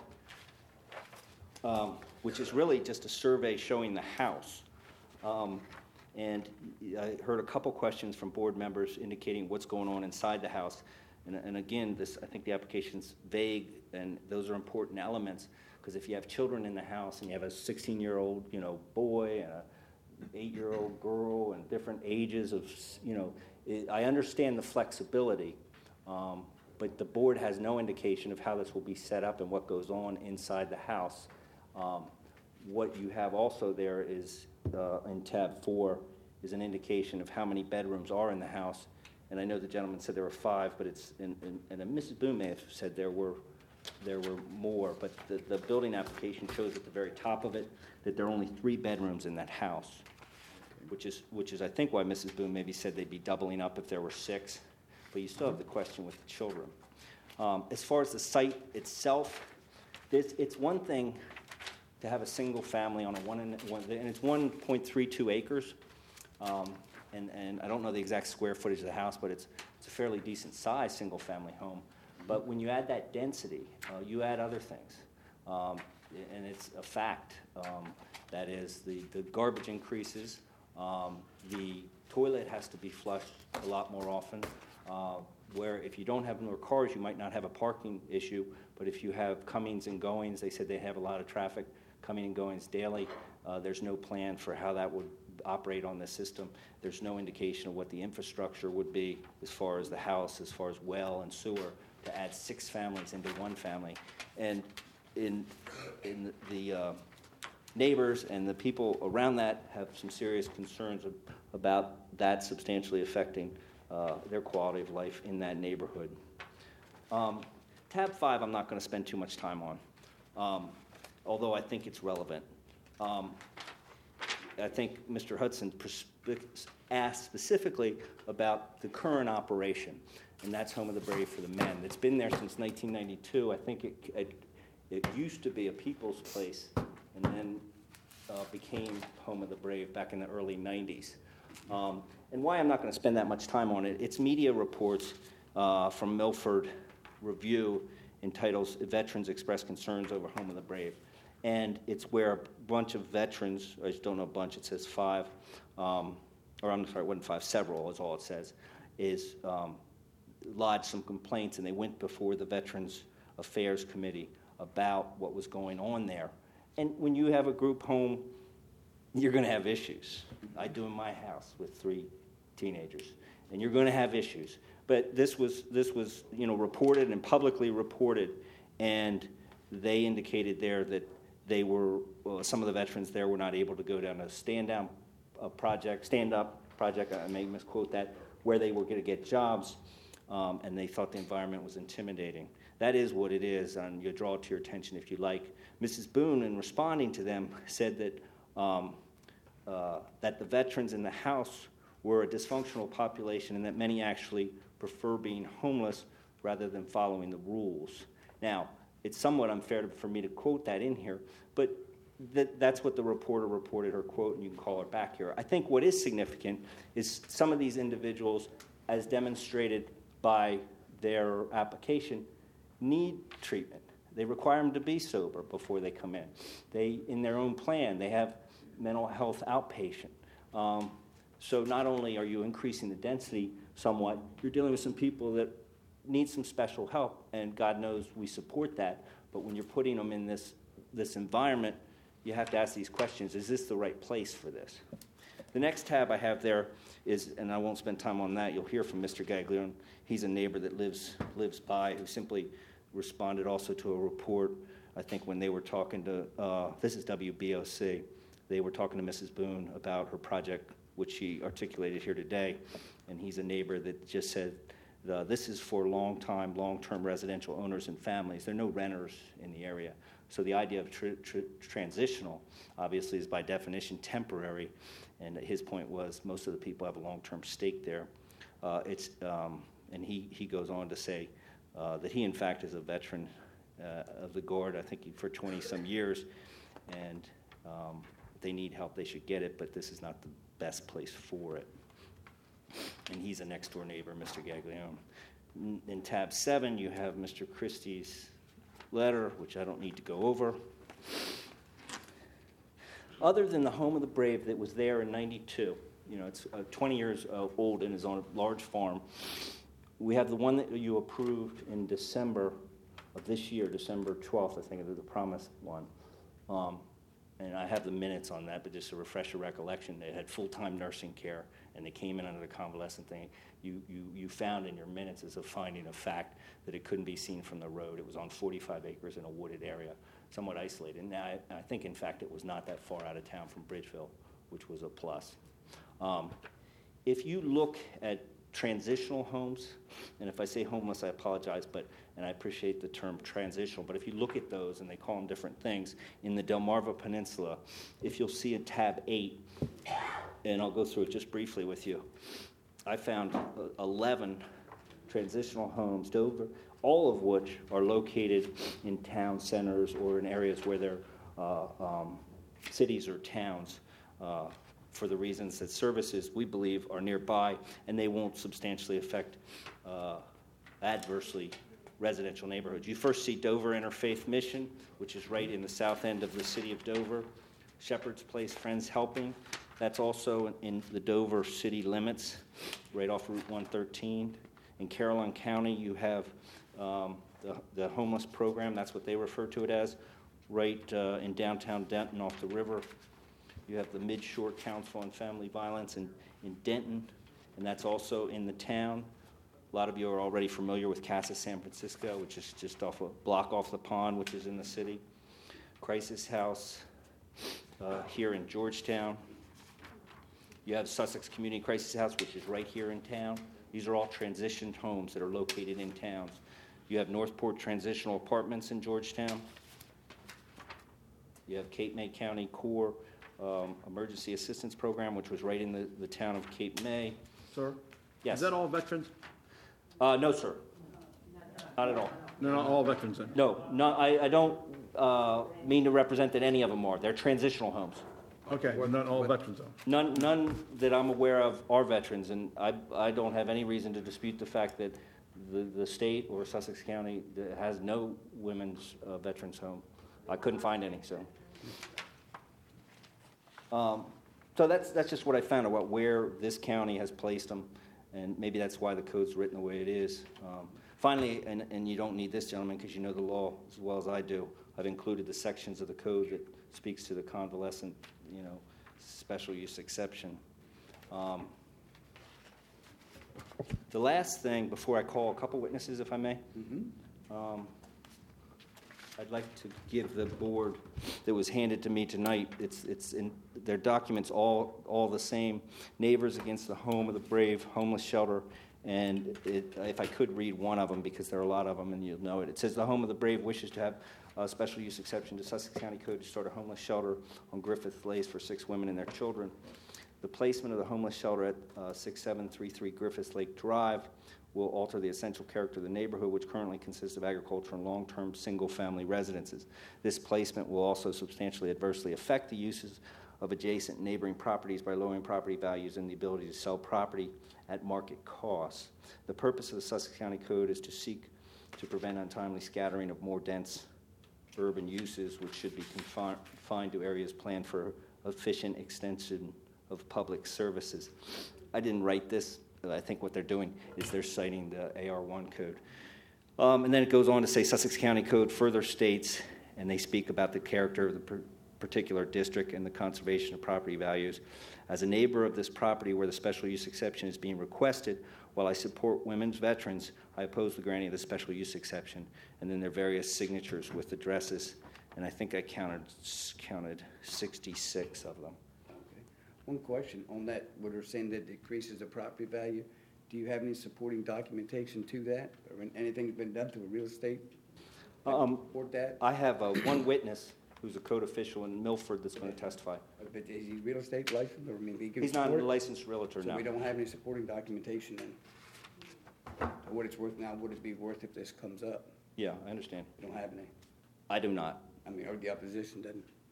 um, which is really just a survey showing the house. Um, and I heard a couple questions from board members indicating what's going on inside the house. And, and again, this, I think the application's vague, and those are important elements, because if you have children in the house and you have a sixteen-year-old, you know, boy and a eight-year-old girl and different ages of, you know, it, I understand the flexibility, um, but the board has no indication of how this will be set up and what goes on inside the house. Um, what you have also there is, uh, in tab four, is an indication of how many bedrooms are in the house. And I know the gentleman said there were five, but it's, and, and, and Missus Boone may have said there were there were more, but the, the building application shows at the very top of it that there are only three bedrooms in that house, which is, which is I think why Missus Boone maybe said they'd be doubling up if there were six, but you still have the question with the children. Um, as far as the site itself, this, it's one thing to have a single family on a one, and, one and it's one point three two acres, um, and, and I don't know the exact square footage of the house, but it's, it's a fairly decent sized single family home. But when you add that density, uh, you add other things. Um, and it's a fact. Um, that is, the, the garbage increases. Um, the toilet has to be flushed a lot more often. Uh, where if you don't have more cars, you might not have a parking issue. But if you have comings and goings, they said they have a lot of traffic coming and goings daily. Uh, there's no plan for how that would operate on the system. There's no indication of what the infrastructure would be as far as the house, as far as well and sewer, to add six families into one family. And in, in the uh, neighbors and the people around that have some serious concerns of, about that substantially affecting uh, their quality of life in that neighborhood. Um, tab five, I'm not going to spend too much time on, um, although I think it's relevant. Um, I think Mister Hudson asked specifically about the current operation, and that's Home of the Brave for the Men. It's been there since nineteen ninety-two. I think it, it, it used to be a People's Place, and then uh, became Home of the Brave back in the early nineties. Um, and why I'm not going to spend that much time on it, it's media reports uh, from Milford Review entitles Veterans Express Concerns Over Home of the Brave. And it's where a bunch of veterans, I just don't know a bunch, it says five, um, or I'm sorry, it wasn't five, several is all it says, is um, lodged some complaints, and they went before the Veterans Affairs Committee about what was going on there. And when you have a group home, you're going to have issues. I do in my house with three teenagers, and you're going to have issues. But this was, this was, you know, reported and publicly reported, and they indicated there that they were, well, some of the veterans there were not able to go down a stand-down uh, project, stand-up project, I may misquote that, where they were going to get jobs, um, and they thought the environment was intimidating. That is what it is, and you draw it to your attention if you like. Missus Boone, in responding to them, said that um, uh, that the veterans in the house were a dysfunctional population and that many actually prefer being homeless rather than following the rules. Now, it's somewhat unfair for me to quote that in here, but th- that's what the reporter reported her quote, and you can call her back here. I think what is significant is some of these individuals, as demonstrated by their application, need treatment. They require them to be sober before they come in. They, in their own plan, they have mental health outpatient. Um, so not only are you increasing the density somewhat, you're dealing with some people that need some special help, and God knows we support that. But when you're putting them in this, this environment, you have to ask these questions. Is this the right place for this? The next tab I have there is, and I won't spend time on that, you'll hear from Mister Gaglione. He's a neighbor that lives, lives by, who simply responded also to a report, I think when they were talking to, uh, this is W B O C, they were talking to Missus Boone about her project, which she articulated here today, and he's a neighbor that just said, the, this is for long-time, long-term residential owners and families. There are no renters in the area. So the idea of tr- tr- transitional, obviously, is by definition temporary, and his point was most of the people have a long-term stake there. Uh, it's, um, and he, he goes on to say uh, that he, in fact, is a veteran uh, of the Guard, I think for twenty-some years, and um, they need help, they should get it, but this is not the best place for it. And he's a next-door neighbor, Mister Gaglione. In- In tab seven, you have Mister Christie's letter, which I don't need to go over. Other than the Home of the Brave that was there in ninety-two, you know, it's uh, twenty years uh, old and is on a large farm, we have the one that you approved in December of this year, December twelfth, I think, it was the promised one. Um, and I have the minutes on that, but just to refresh your recollection, they had full-time nursing care, and they came in under the convalescent thing. You, you, you found in your minutes as a finding of fact that it couldn't be seen from the road. It was on forty-five acres in a wooded area, somewhat isolated. And I, I think, in fact, it was not that far out of town from Bridgeville, which was a plus. Um, if you look at transitional homes, and if I say homeless, I apologize, but and I appreciate the term transitional, but if you look at those, and they call them different things, in the Delmarva Peninsula, if you'll see in tab eight, and I'll go through it just briefly with you, I found eleven transitional homes, Dover, all of which are located in town centers or in areas where they're uh, um, cities or towns, uh, for the reasons that services, we believe, are nearby, and they won't substantially affect uh, adversely residential neighborhoods. You first see Dover Interfaith Mission, which is right in the south end of the city of Dover. Shepherd's Place Friends Helping, that's also in the Dover city limits, right off Route one thirteen. In Caroline County, you have um, the, the homeless program, that's what they refer to it as, right uh, in downtown Denton off the river. You have the Mid-Shore Council on Family Violence in, in Denton, and that's also in the town. A lot of you are already familiar with Casa San Francisco, which is just off a block off the pond, which is in the city. Crisis House uh, here in Georgetown. You have Sussex Community Crisis House, which is right here in town. These are all transitioned homes that are located in towns. You have Northport Transitional Apartments in Georgetown. You have Cape May County Corps Um, Emergency Assistance Program, which was right in the, the town of Cape May. Sir? Yes. Is that all veterans? Uh, no, sir. Not at all. They're not all veterans then? No, no, I, I don't uh, mean to represent that any of them are. They're transitional homes. Okay, well, not all veterans though? None, none that I'm aware of are veterans, and I, I don't have any reason to dispute the fact that the, the state or Sussex County has no women's uh, veterans home. I couldn't find any, so. Um, so that's that's just what I found about where this county has placed them, and maybe that's why the code's written the way it is. Um, finally, and, and you don't need this, gentlemen, because you know the law as well as I do, I've included the sections of the code that speaks to the convalescent, you know, special use exception. Um, the last thing, before I call a couple witnesses, if I may, mm-hmm. um, I'd like to give the board that was handed to me tonight, it's it's in their documents all all the same. Neighbors Against the Home of the Brave Homeless Shelter, and it, if I could read one of them, because there are a lot of them and you'll know it. It says the Home of the Brave wishes to have a special use exception to Sussex County Code to start a homeless shelter on Griffith Place for six women and their children. The placement of the homeless shelter at uh, six seven three three Griffith Lake Drive will alter the essential character of the neighborhood, which currently consists of agriculture and long-term single-family residences. This placement will also substantially adversely affect the uses of adjacent neighboring properties by lowering property values and the ability to sell property at market costs. The purpose of the Sussex County Code is to seek to prevent untimely scattering of more dense urban uses, which should be confi- confined to areas planned for efficient extension of public services. I didn't write this. I think what they're doing is they're citing the A R one code. Um, and then it goes on to say Sussex County Code further states, and they speak about the character of the per- particular district and the conservation of property values. As a neighbor of this property where the special use exception is being requested, while I support women's veterans, I oppose the granting of the special use exception. And then their various signatures with addresses, and I think I counted counted sixty-six of them. One question on that, what they're saying that decreases the property value, do you have any supporting documentation to that? Or anything that's been done to a real estate that Um, support that? I have uh, one witness who's a code official in Milford that's going to testify. But is he real estate licensed, or I mean, he can He's not a support it? licensed realtor, So no. we don't have any supporting documentation then? What it's worth now, would it be worth if this comes up? Yeah, I understand. We don't have any. I do not. I mean, or the opposition doesn't?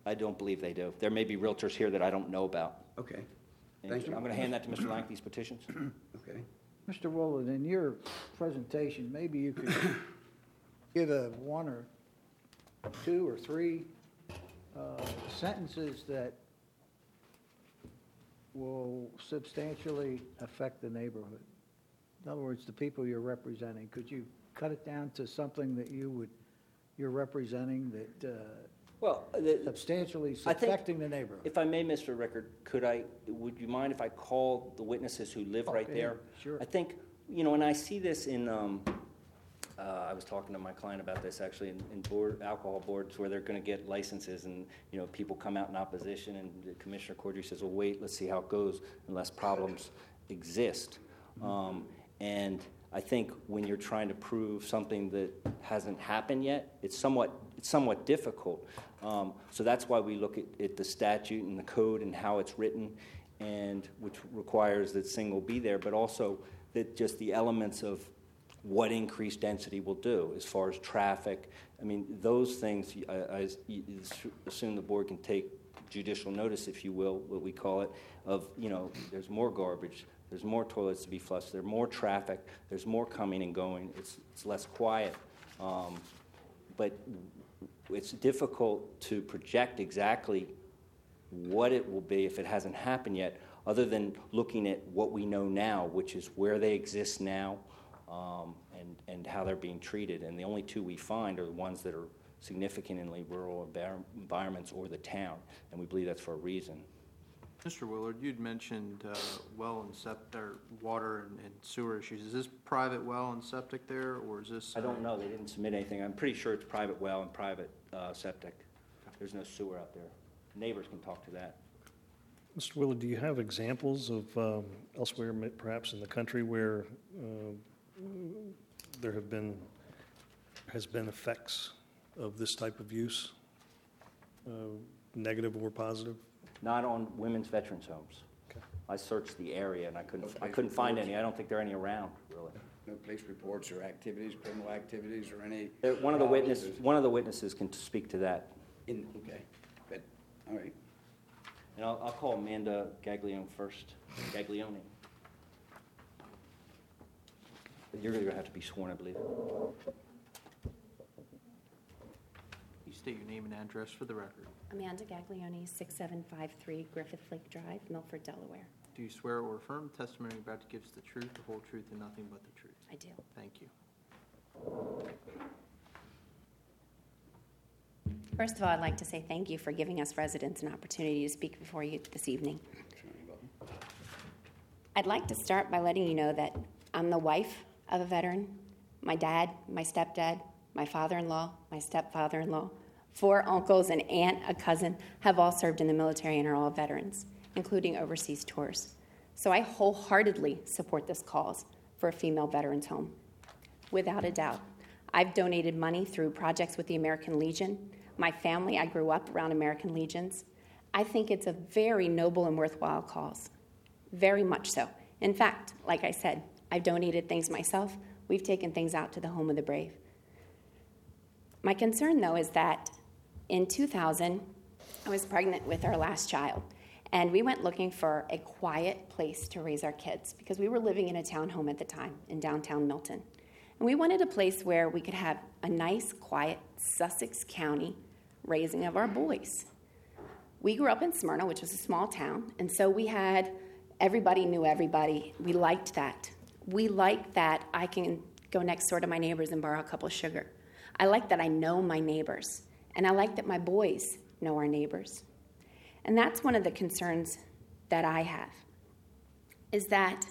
I don't believe they do. There may be realtors here that I don't know about. Okay, And thank you. I'm going to hand that to Mister Lank, these petitions. Okay. Mister Woolen, in your presentation, maybe you could give a one or two or three uh, sentences that will substantially affect the neighborhood. In other words, the people you're representing. Could you cut it down to something that you would, you're representing that uh, Well, the, substantially is I think- affecting the neighborhood? if I may, Mister Rickard, could I, would you mind if I call the witnesses who live right Okay, there? sure. I think, you know, and I see this in, um, uh, I was talking to my client about this actually in, in board, alcohol boards where they're going to get licenses and, you know, people come out in opposition and Commissioner Cordry says, well, wait, let's see how it goes unless problems exist. Um, and I think when you're trying to prove something that hasn't happened yet, it's somewhat, it's somewhat difficult. Um, so that's why we look at, at the statute and the code and how it's written, and which requires that single be there, but also that just the elements of what increased density will do as far as traffic. I mean, those things, I, I assume the board can take judicial notice, if you will, what we call it, of, you know, there's more garbage, there's more toilets to be flushed, there's more traffic, there's more coming and going, it's, it's less quiet. Um, but it's difficult to project exactly what it will be if it hasn't happened yet, other than looking at what we know now, which is where they exist now, um, and, and how they're being treated. And the only two we find are the ones that are significantly rural envir- environments or the town, and we believe that's for a reason. Mister Willard, you'd mentioned uh, well and septic, or water and, and sewer issues. Is this private well and septic there, or is this? I don't uh, know, they didn't submit anything. I'm pretty sure it's private well and private uh, septic. There's no sewer out there. Neighbors can talk to that. Mister Willard, do you have examples of um, elsewhere, ma- perhaps in the country, where uh, there have been, has been effects of this type of use, uh, negative or positive? Not on women's veterans homes. Okay. I searched the area and I couldn't, No I place couldn't find reports? any. I don't think there are any around, really. No police reports or activities, criminal activities, or any? Uh, One of the problems witnesses, one of the witnesses can speak to that. In, okay, but, all right. And I'll, I'll call Amanda Gaglione first. Gaglione. You're going to have to be sworn, I believe. You state your name and address for the record. Amanda Gaglione, six seven five three Griffith Lake Drive, Milford, Delaware. Do you swear or affirm the testimony you're about to give is the truth, the whole truth, and nothing but the truth? I do. Thank you. First of all, I'd like to say thank you for giving us residents an opportunity to speak before you this evening. I'd like to start by letting you know that I'm the wife of a veteran. My dad, my stepdad, my father-in-law, my stepfather-in-law, four uncles, an aunt, a cousin, have all served in the military and are all veterans, including overseas tours. So I wholeheartedly support this cause for a female veterans home. Without a doubt. I've donated money through projects with the American Legion. My family, I grew up around American Legions. I think it's a very noble and worthwhile cause. Very much so. In fact, like I said, I've donated things myself. We've taken things out to the Home of the Brave. My concern, though, is that in two thousand, I was pregnant with our last child, and we went looking for a quiet place to raise our kids because we were living in a townhome at the time in downtown Milton. And we wanted a place where we could have a nice, quiet Sussex County raising of our boys. We grew up in Smyrna, which was a small town, and so we had, everybody knew everybody. We liked that. We liked that I can go next door to my neighbors and borrow a cup of sugar. I like that I know my neighbors, and I like that my boys know our neighbors. And that's one of the concerns that I have, is that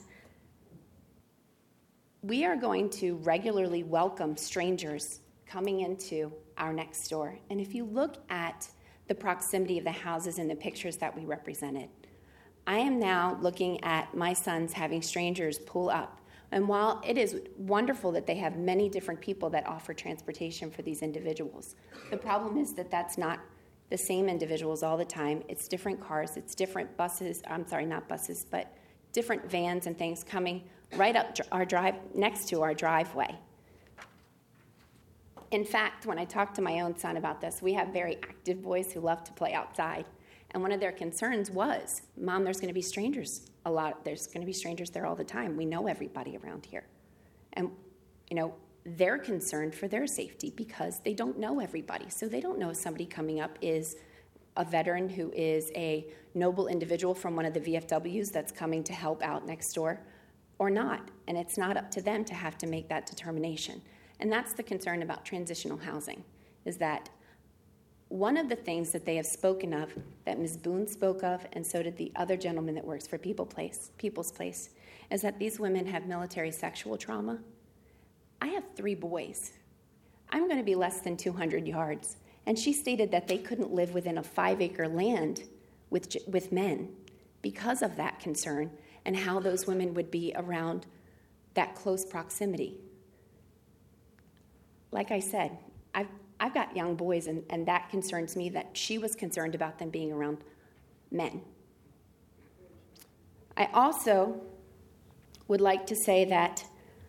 we are going to regularly welcome strangers coming into our next door. And if you look at the proximity of the houses in the pictures that we represented, I am now looking at my sons having strangers pull up. And while it is wonderful that they have many different people that offer transportation for these individuals, the problem is that that's not the same individuals all the time. It's different cars, it's different buses, I'm sorry, not buses, but different vans and things coming right up our drive, next to our driveway. In fact, when I talked to my own son about this, we have very active boys who love to play outside. And one of their concerns was, Mom, there's going to be strangers a lot. There's going to be strangers there all the time. We know everybody around here. And, you know, they're concerned for their safety because they don't know everybody. So they don't know if somebody coming up is a veteran who is a noble individual from one of the V F Ws that's coming to help out next door or not. And it's not up to them to have to make that determination. And that's the concern about transitional housing, is that one of the things that they have spoken of, that Miz Boone spoke of, and so did the other gentleman that works for People Place, People's Place, is that these women have military sexual trauma. I have three boys. I'm going to be less than two hundred yards. And she stated that they couldn't live within a five-acre land with, with men because of that concern and how those women would be around that close proximity. Like I said, I've, I've got young boys, and, and that concerns me, that she was concerned about them being around men. I also would like to say that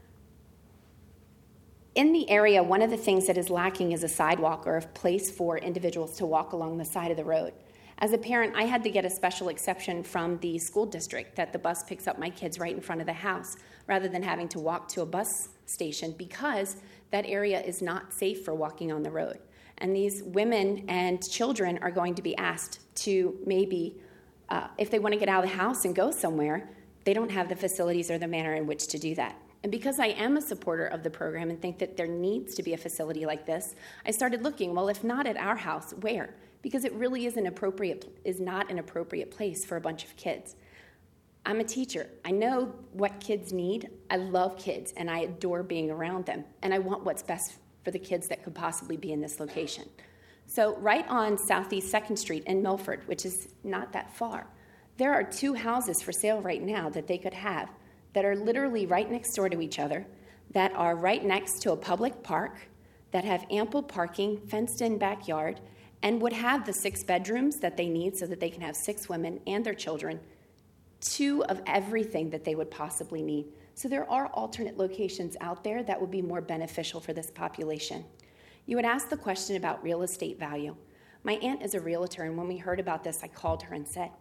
in the area, one of the things that is lacking is a sidewalk or a place for individuals to walk along the side of the road. As a parent, I had to get a special exception from the school district that the bus picks up my kids right in front of the house rather than having to walk to a bus station, because that area is not safe for walking on the road. And these women and children are going to be asked to maybe, uh, if they want to get out of the house and go somewhere, they don't have the facilities or the manner in which to do that. And because I am a supporter of the program and think that there needs to be a facility like this, I started looking, well, if not at our house, where? Because it really is an appropriate, is not an appropriate place for a bunch of kids. I'm a teacher. I know what kids need. I love kids, and I adore being around them. And I want what's best for the kids that could possibly be in this location. So right on Southeast second Street in Milford, which is not that far, there are two houses for sale right now that they could have that are literally right next door to each other, that are right next to a public park, that have ample parking, fenced-in backyard, and would have the six bedrooms that they need so that they can have six women and their children, two of everything that they would possibly need. So there are alternate locations out there that would be more beneficial for this population. You would ask the question about real estate value. My aunt is a realtor, and when we heard about this, I called her and said,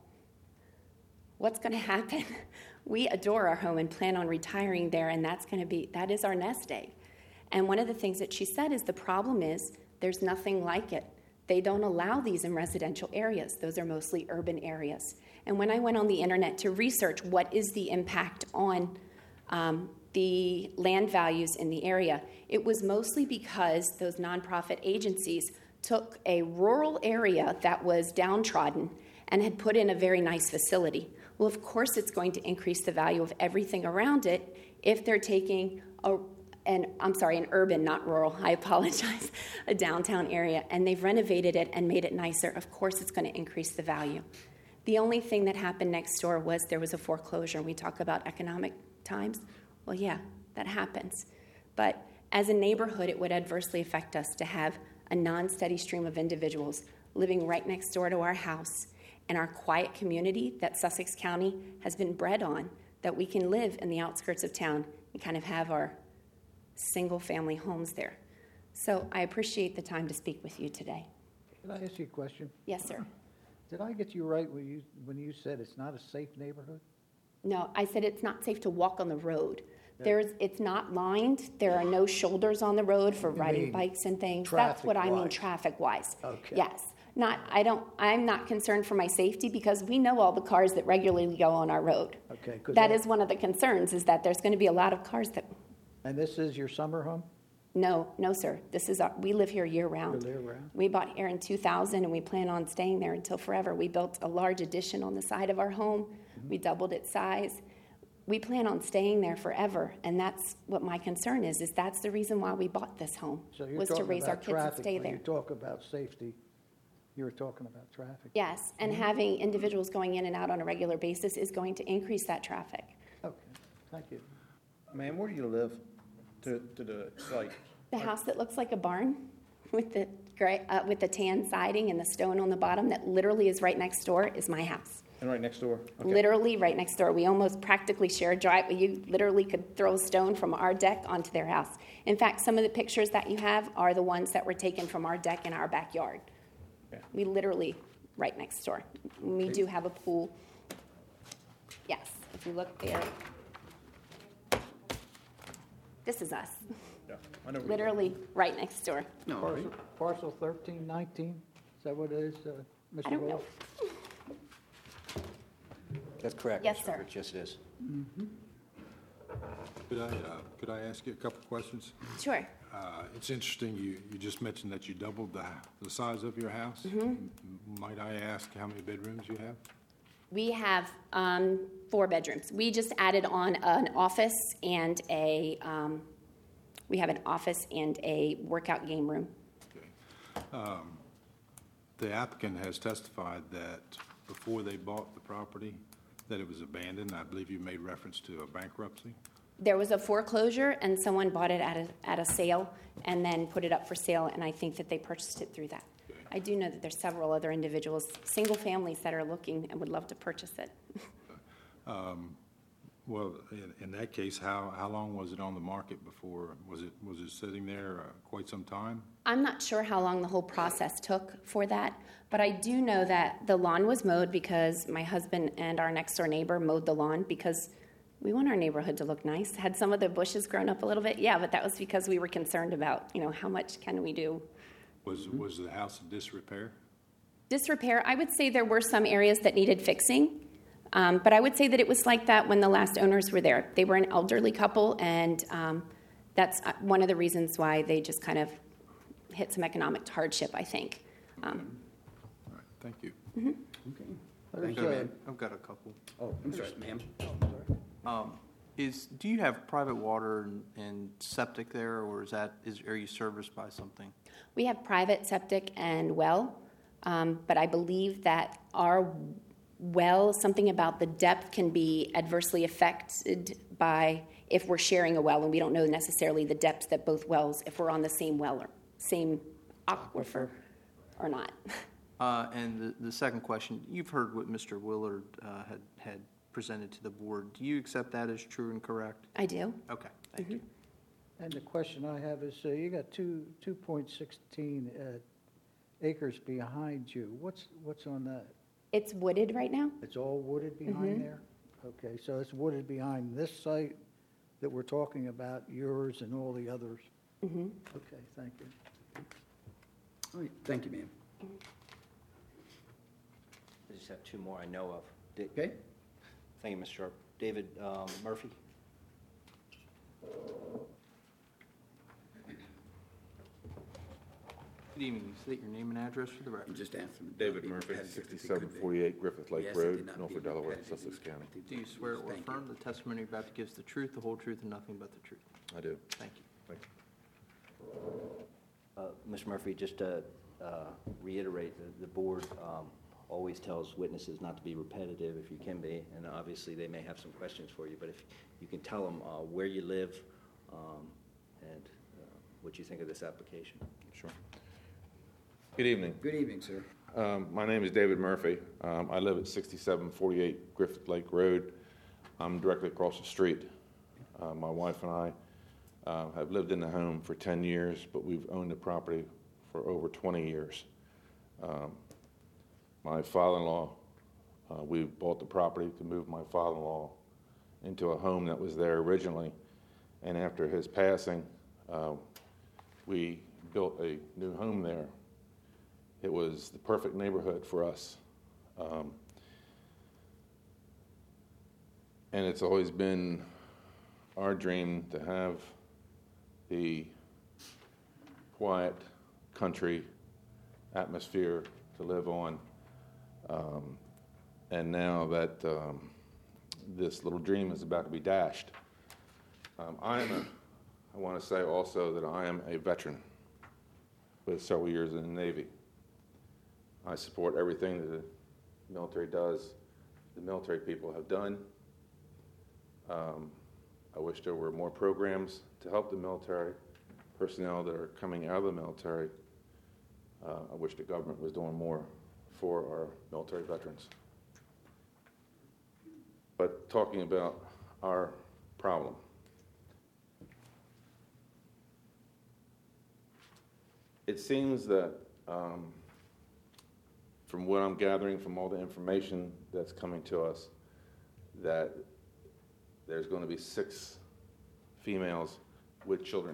what's going to happen? We adore our home and plan on retiring there, and that's going to be, that is our nest egg. And one of the things that she said is the problem is there's nothing like it. They don't allow these in residential areas. Those are mostly urban areas. And when I went on the internet to research what is the impact on um, the land values in the area, it was mostly because those nonprofit agencies took a rural area that was downtrodden and had put in a very nice facility. Well, of course it's going to increase the value of everything around it if they're taking a, an, I'm sorry, an urban, not rural, I apologize, a downtown area, and they've renovated it and made it nicer. Of course it's going to increase the value. The only thing that happened next door was there was a foreclosure. We talk about economic times. Well, yeah, that happens. But as a neighborhood, it would adversely affect us to have a non-steady stream of individuals living right next door to our house and our quiet community that Sussex County has been bred on, that we can live in the outskirts of town and kind of have our single-family homes there. So I appreciate the time to speak with you today. Can I ask you a question? Yes, sir. Did I get you right when you, when you said it's not a safe neighborhood? No, I said it's not safe to walk on the road. There's, it's not lined. There are no shoulders on the road for You riding mean bikes and things. That's what I mean, traffic-wise. traffic-wise. Okay. Yes. Not, I don't, I'm not concerned for my safety because we know all the cars that regularly go on our road. Okay. 'cause That I- is one of the concerns, is that there's going to be a lot of cars that, And this is your summer home? no, no, sir. This is, our, we live here year-round. You're year-round? We bought here in two thousand, and we plan on staying there until forever. We built a large addition on the side of our home. Mm-hmm. We doubled its size. We plan on staying there forever, and that's what my concern is, is that's the reason why we bought this home, So you're was to talking raise our about kids and traffic. stay When there. you talk about safety, you were talking about traffic. Yes, and Mm-hmm. having individuals going in and out on a regular basis is going to increase that traffic. Okay, thank you. Ma'am, where do you live to, to the site? The house that looks like a barn with the gray, uh, with the tan siding and the stone on the bottom that literally is right next door is my house. And right next door? Okay. Literally right next door. We almost practically share a drive. You literally could throw a stone from our deck onto their house. In fact, some of the pictures that you have are the ones that were taken from our deck in our backyard. Okay. We literally right next door. We do have a pool. Yes, if you look there. This is us. Yeah, I know where you Literally right next door. No, Parcel, parcel thirteen nineteen, is that what it is, uh, I Mister don't Willis? know. That's correct. Yes, Mister sir. Rich. Yes, it is. Could I, uh, could I ask you a couple questions? Sure. Uh, It's interesting, you, you just mentioned that you doubled the, the size of your house. Mm-hmm. M- Might I ask how many bedrooms you have? We have um, four bedrooms. We just added on an office and a, um, we have an office and a workout game room. The applicant has testified that before they bought the property, that it was abandoned. I believe you made reference to a bankruptcy. There was a foreclosure, and someone bought it at a, at a sale and then put it up for sale, and I think that they purchased it through that. I do know that there's several other individuals, single families, that are looking and would love to purchase it. Well, in, in that case, how, how long was it on the market before? Was it, was it sitting there uh, quite some time? I'm not sure how long the whole process took for that, but I do know that the lawn was mowed because my husband and our next door neighbor mowed the lawn because we want our neighborhood to look nice. Had some of the bushes grown up a little bit? Yeah, but that was because we were concerned about, you know, how much can we do? Was, was the house in disrepair? Disrepair, I would say there were some areas that needed fixing, um, but I would say that it was like that when the last owners were there. They were an elderly couple, and um, that's one of the reasons why they just kind of hit some economic hardship, I think. Um, All right, thank you. Okay. There's, you, uh, ma'am. I've got a couple. Oh, I'm sorry, ma'am. Um, Is, do you have private water and- and septic there, or is that, is, are you serviced by something? We have private septic and well, um, but I believe that our well, something about the depth can be adversely affected by if we're sharing a well, and we don't know necessarily the depths that both wells, if we're on the same well or same aquifer or not. Uh, And the, the second question, you've heard what Mister Willard uh, had, had presented to the board. Do you accept that as true and correct? I do. Okay, thank you. And the question I have is, uh, you got two, two point sixteen uh, acres behind you. What's, what's on that? It's wooded right now. It's all wooded behind there? Okay, so it's wooded behind this site that we're talking about, yours and all the others? Mm-hmm. Okay, thank you. All right, thank you, ma'am. I just have two more I know of. Da- Okay? Thank you, Mister Sharp. David um, Murphy? Good evening. You state your name and address for the record. Just ask them. David Murphy, sixty-seven forty-eight Griffith Lake Yes, if Road, you're not Norfolk, being Delaware, repetitive, Sussex County. Do you swear or Thank you. affirm the testimony you're about to give is the truth, the whole truth, and nothing but the truth? I do. Thank you. Thank you. Uh, Mister Murphy, just to uh, reiterate, the, the board um, always tells witnesses not to be repetitive if you can be, and obviously they may have some questions for you, but if you can tell them uh, where you live um, and uh, what you think of this application. Sure. Good evening. Good evening, sir. Um, My name is David Murphy. Um, I live at sixty-seven forty-eight Griffith Lake Road. I'm directly across the street. Uh, My wife and I uh, have lived in the home for ten years, but we've owned the property for over twenty years. Um, My father-in-law, uh, we bought the property to move my father-in-law into a home that was there originally, and after his passing, uh, we built a new home there. It was the perfect neighborhood for us. Um, and it's always been our dream to have the quiet country atmosphere to live on. Um, and now that um, this little dream is about to be dashed, um, I am a, I want to say also that I am a veteran with several years in the Navy. I support everything that the military does, the military people have done. Um, I wish there were more programs to help the military personnel that are coming out of the military. Uh, I wish the government was doing more for our military veterans. talking about our problem. It seems that, um, from what I'm gathering from all the information that's coming to us, that there's going to be six females with children.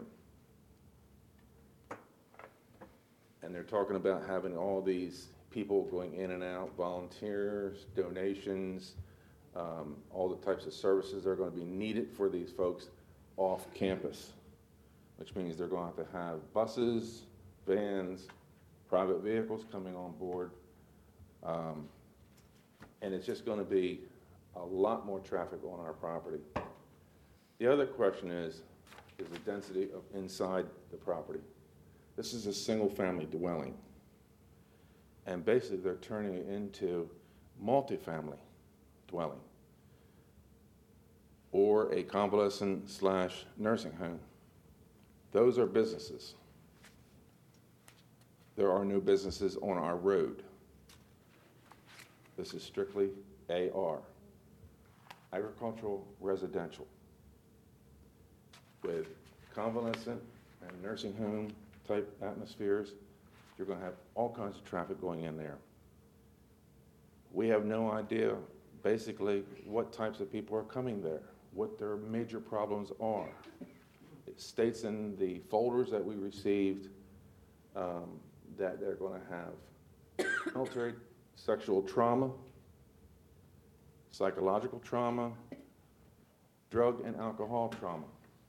And they're talking about having all these people going in and out, volunteers, donations, um, all the types of services that are going to be needed for these folks off campus, which means they're going to have to have buses, vans, private vehicles coming on board. Um, and it's just going to be a lot more traffic on our property. The other question is, is the density of inside the property. This is a single-family dwelling. And basically, they're turning it into multifamily dwelling or a convalescent slash nursing home. Those are businesses. There are no businesses on our road. This is strictly A R, agricultural residential, with convalescent and nursing home type atmospheres. You're going to have all kinds of traffic going in there. We have no idea, basically, what types of people are coming there, what their major problems are. It states in the folders that we received um, that they're going to have military sexual trauma, psychological trauma, drug and alcohol trauma.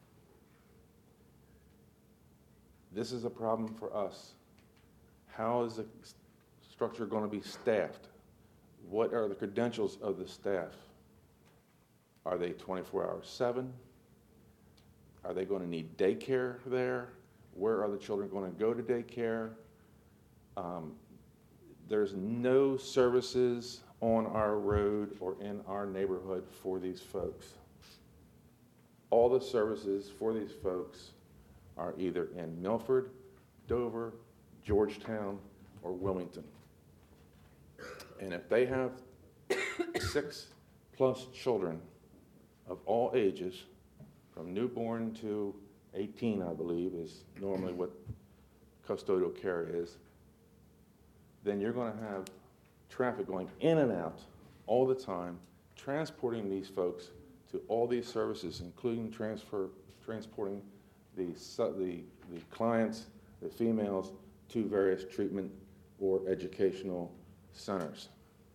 This is a problem for us. How is the structure going to be staffed? What are the credentials of the staff? Are they twenty-four hours, seven? Are they going to need daycare there? Where are the children going to go to daycare? Um, there's no services on our road or in our neighborhood for these folks. All the services for these folks are either in Milford, Dover, Georgetown, or Wilmington. And if they have six plus children of all ages, from newborn to eighteen, I believe, is normally what custodial care is, then you're going to have traffic going in and out all the time, transporting these folks to all these services, including transfer, transporting the, the, the clients, the females, to various treatment or educational centers.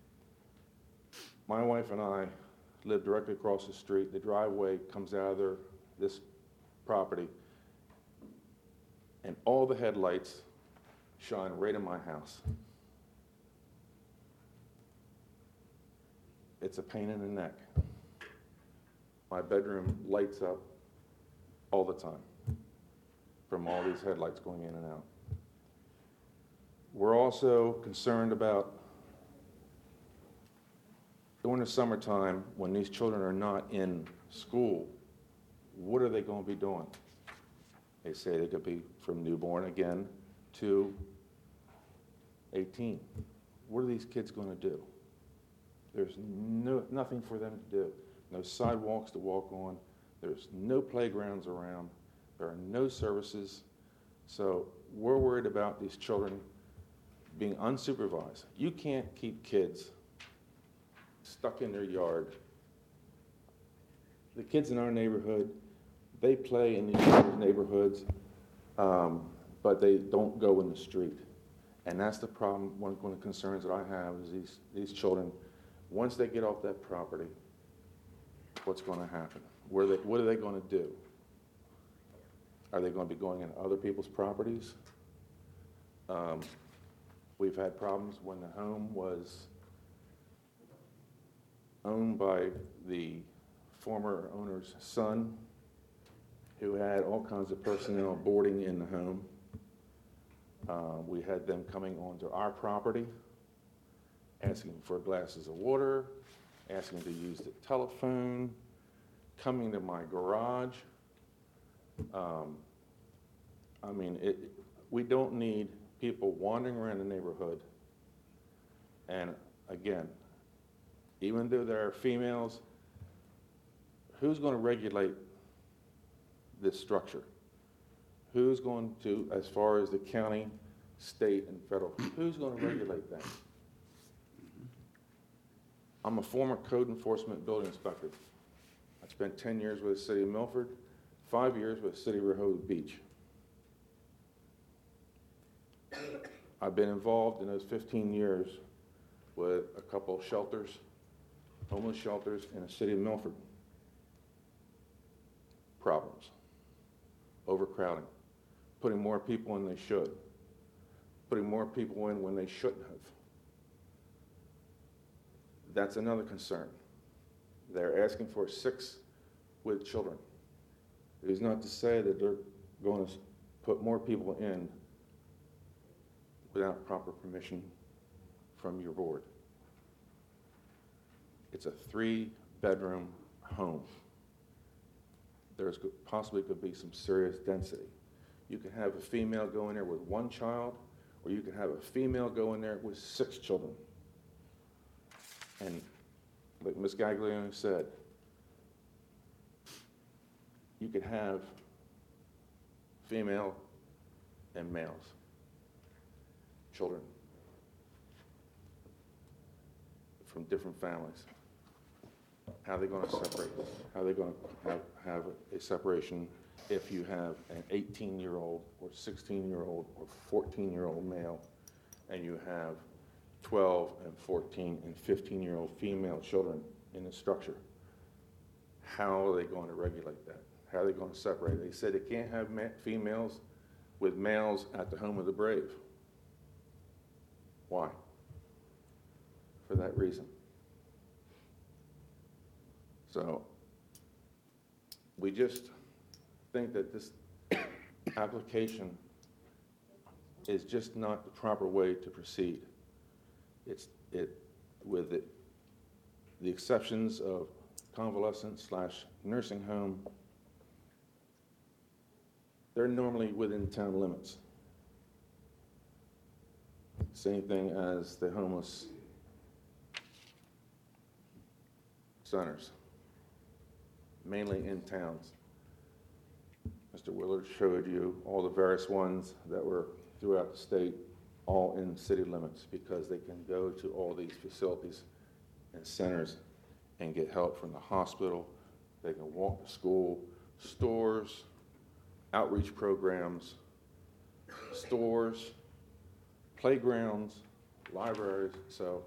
My wife and I live directly across the street. The driveway comes out of their, this property, and all the headlights shine right in my house. It's a pain in the neck. My bedroom lights up all the time from all these headlights going in and out. We're also concerned about during the summertime when these children are not in school, what are they going to be doing? They say they could be from newborn again to eighteen. What are these kids going to do? There's no, nothing for them to do. No sidewalks to walk on. There's no playgrounds around. There are no services. So we're worried about these children being unsupervised. You can't keep kids stuck in their yard. The kids in our neighborhood, they play in these neighborhoods, um, but they don't go in the street. And that's the problem, one, one of the concerns that I have is these, these children, once they get off that property, what's going to happen? Where they, what are they going to do? Are they going to be going into other people's properties? Um, we've had problems when the home was owned by the former owner's son, who had all kinds of personnel boarding in the home. Uh, we had them coming onto our property, asking for glasses of water, asking to use the telephone, coming to my garage. Um, I mean, it, we don't need people wandering around the neighborhood. And again, even though there are females, who's going to regulate this structure? Who's going to, as far as the county, state, and federal, who's going to regulate that? I'm a former code enforcement building inspector. I spent ten years with the city of Milford, five years with the city of Rehoboth Beach. I've been involved in those fifteen years with a couple of shelters, homeless shelters in the city of Milford. Problems, overcrowding, putting more people in than they should, putting more people in when they shouldn't have. That's another concern. They're asking for six with children. It is not to say that they're going to put more people in without proper permission from your board. It's a three-bedroom home. There's possibly could be some serious density. You can have a female go in there with one child, or you can have a female go in there with six children. And like Miz Gaglione said, you could have female and males, children from different families. How are they going to separate? How are they going to have, have a separation if you have an eighteen-year-old or sixteen-year-old or fourteen-year-old male, and you have twelve and fourteen and fifteen-year-old female children in the structure? How are they going to regulate that? How are they going to separate? They said they can't have ma- females with males at the Home of the Brave. Why? For that reason. So we just think that this application is just not the proper way to proceed. It's it with it, the exceptions of convalescent slash nursing home. They're normally within town limits. Same thing as the homeless centers, mainly in towns. Mister Willard showed you all the various ones that were throughout the state, all in city limits, because they can go to all these facilities and centers and get help from the hospital. They can walk to school, stores, outreach programs, stores, playgrounds, libraries. So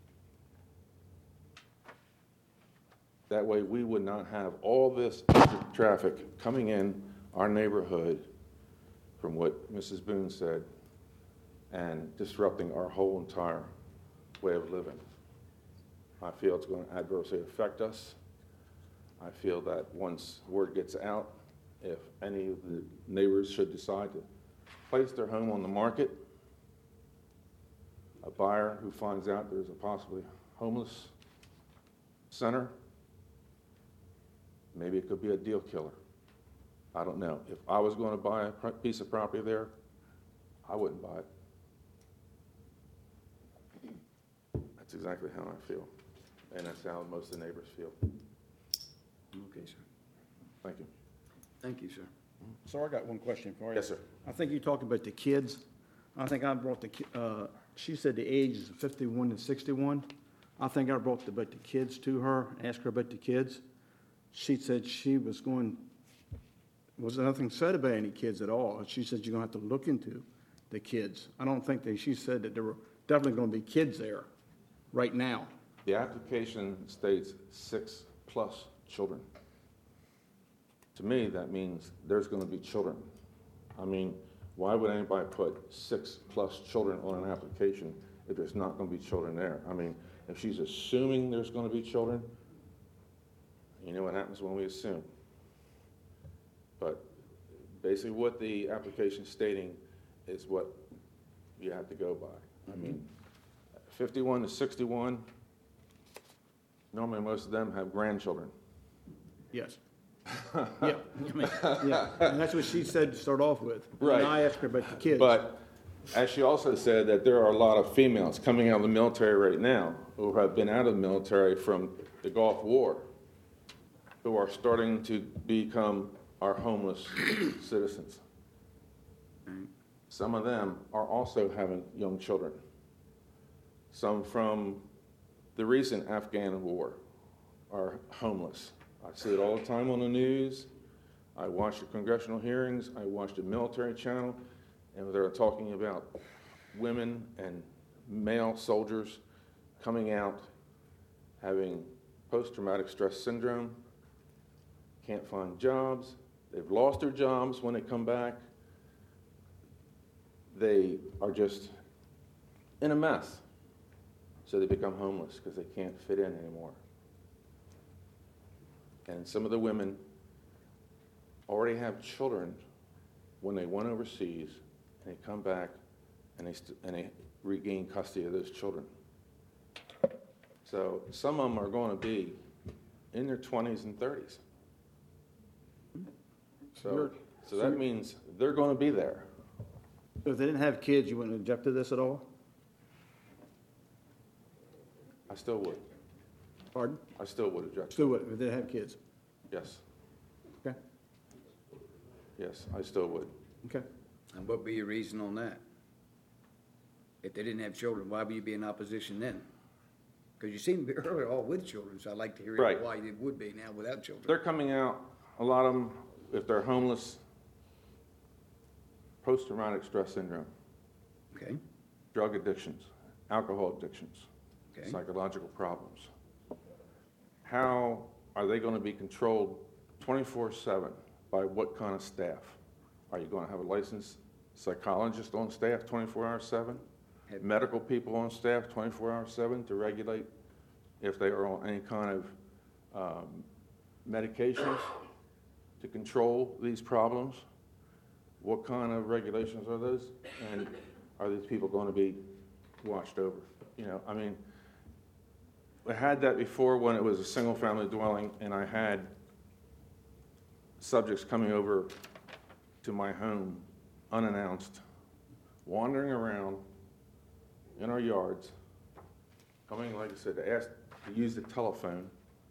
that way we would not have all this extra traffic coming in our neighborhood from what Missus Boone said and disrupting our whole entire way of living. I feel it's going to adversely affect us. I feel that once word gets out, if any of the neighbors should decide to place their home on the market, a buyer who finds out there's a possibly homeless center, maybe it could be a deal killer. I don't know. If I was going to buy a piece of property there, I wouldn't buy it. That's exactly how I feel. And that's how most of the neighbors feel. Okay, sir. Thank you. Thank you, sir. So I got one question for you. Yes, sir. I think you talked about the kids. I think I brought the, ki- uh, she said the age is fifty-one and sixty-one. I think I brought the, about the kids to her, asked her about the kids. She said she was going, was nothing said about any kids at all. She said you're going to have to look into the kids. I don't think they, she said that there were definitely going to be kids there right now. The application states six plus children. To me, that means there's going to be children. I mean, why would anybody put six plus children on an application if there's not going to be children there? I mean, if she's assuming there's going to be children, you know what happens when we assume. But basically what the application is stating is what you have to go by. I mean, fifty-one to sixty-one, normally most of them have grandchildren. Yes. yeah, I mean, yeah, and that's what she said to start off with. Right. And I asked her about the kids. But as she also said, that there are a lot of females coming out of the military right now who have been out of the military from the Gulf War. who are starting to become our homeless citizens. Some of them are also having young children. Some from the recent Afghan war are homeless. I see it all the time on the news. I watch the congressional hearings. I watch the military channel, and they're talking about women and male soldiers coming out having post-traumatic stress syndrome, can't find jobs. They've lost their jobs when they come back. They are just in a mess. So they become homeless because they can't fit in anymore. And some of the women already have children when they went overseas, and they come back and they, st- and they regain custody of those children. So some of them are going to be in their twenties and thirties. So, so that means they're going to be there. So if they didn't have kids, you wouldn't object to this at all? I still would. Pardon? I still would object. Still would, if they didn't have kids? Yes. Okay. Yes, I still would. Okay. And what would be your reason on that? If they didn't have children, why would you be in opposition then? Because you seem to be earlier all with children, so I'd like to hear Right. why you would be now without children. They're coming out, a lot of them, if they're homeless, post-traumatic stress syndrome. Okay. Drug addictions, alcohol addictions, Okay. psychological problems. How are they going to be controlled twenty-four seven by what kind of staff? Are you going to have a licensed psychologist on staff twenty-four hours seven? Medical people on staff twenty-four hours seven to regulate if they are on any kind of um, medications to control these problems? What kind of regulations are those? And are these people going to be watched over? You know, I mean, I had that before when it was a single-family dwelling, and I had subjects coming over to my home unannounced, wandering around in our yards, coming, like I said, to ask to use the telephone.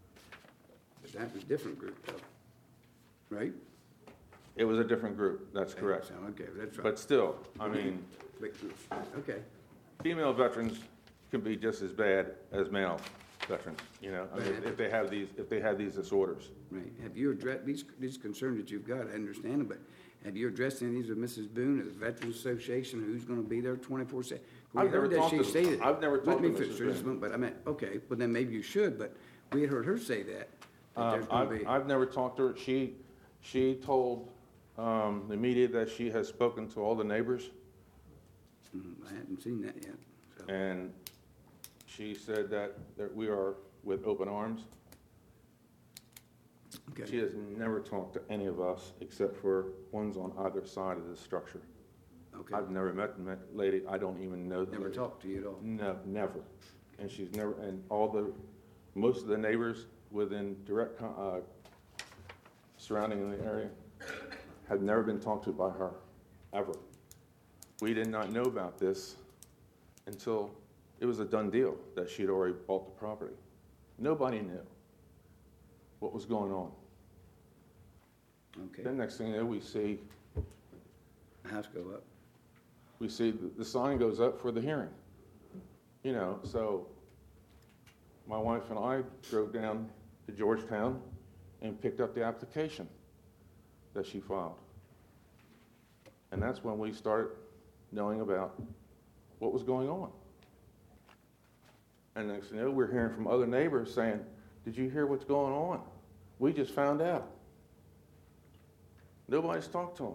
But that was a different group, though, right? It was a different group, that's correct. So, okay, that's right. But still, I mean, Okay. female veterans can be just as bad as male veterans, you know, I mean, if they have these, if they have these disorders. Right. Have you addressed, these, these concerns that you've got, I understand them, but have you addressed any of these with Missus Boone at the Veterans Association, who's gonna be there twenty-four seven? We I've never heard that talked she to- say that. I've never Let talked me to finish Missus for just a Boone. moment, but I meant, okay, well then maybe you should, but we had heard her say that. that Uh, there's gonna I've, be- I've never talked to her. She, she told um, the media that she has spoken to all the neighbors, Mm, I hadn't seen that yet, so. and she said that, that we are with open arms. Okay. She has never talked to any of us except for ones on either side of the structure. Okay. I've never met the lady. I don't even know the Never lady. talked to you at all? No, never. And she's never, and all the, most of the neighbors within direct, con- uh, surrounding the area have never been talked to by her, ever. We did not know about this until it was a done deal that she'd already bought the property. Nobody knew what was going on. Okay. Then next thing you know, we see, The house go up. we see the, the sign goes up for the hearing. You know, so my wife and I drove down to Georgetown and picked up the application that she filed. And that's when we started knowing about what was going on. And next thing you know, we're hearing from other neighbors saying, did you hear what's going on? We just found out. Nobody's talked to them.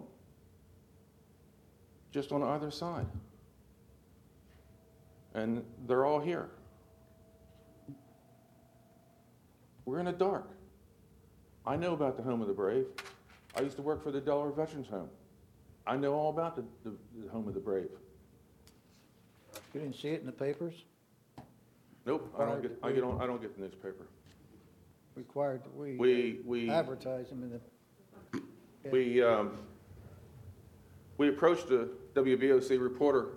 Just on either side. And they're all here. We're in the dark. I know about the Home of the Brave. I used to work for the Delaware Veterans Home. I know all about the, the, the Home of the Brave. You didn't see it in the papers? Nope, I don't get, I get on, I don't get the newspaper. Required that we. We- we- Advertise them in the. We, um, we approached a W B O C reporter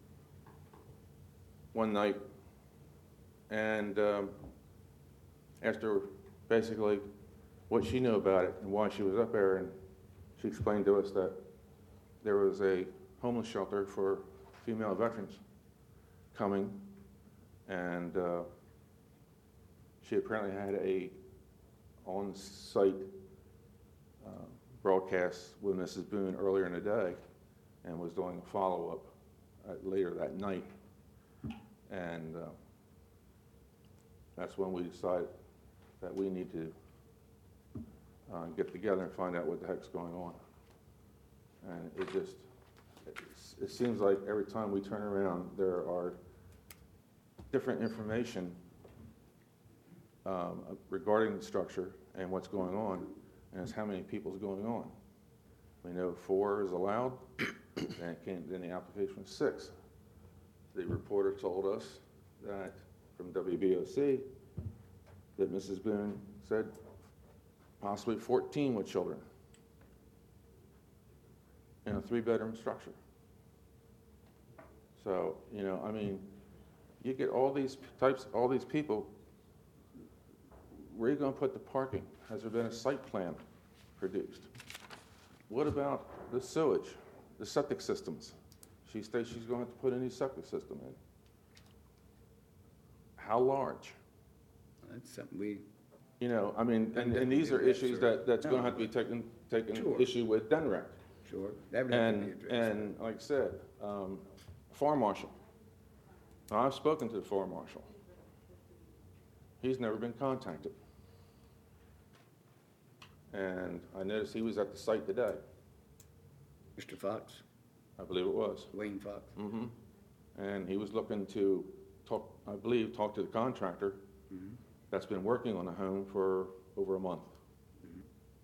one night and um, asked her basically what she knew about it and why she was up there, and she explained to us that there was a homeless shelter for female veterans coming, and uh, she apparently had a on-site uh, broadcast with Missus Boone earlier in the day and was doing a follow-up at, later that night. And uh, that's when we decided that we need to uh, get together and find out what the heck's going on. And it just, it, it seems like every time we turn around, there are different information um, regarding the structure and what's going on, and it's how many people's going on. We know four is allowed, and it came, then the application was six. The reporter told us that, from W B O C, that Missus Boone said possibly fourteen with children in a three-bedroom structure. So, you know, I mean, you get all these types, all these people, where are you going to put the parking? Has there been a site plan produced? What about the sewage, the septic systems? She states she's going to have to put a new septic system in. How large? That's something we, You know, I mean, and, and these are issues that, that's going to have to be taken, taken Sure. issue with D N R E C. sure, that would have to be And, addressed. and like I said, um, fire marshal. Now, I've spoken to the fire marshal. He's never been contacted. And I noticed he was at the site today. Mister Fox, I believe it was. Wayne Fox. Mm-hmm. And he was looking to talk, I believe, talk to the contractor Mhm. that's been working on the home for over a month. Mhm.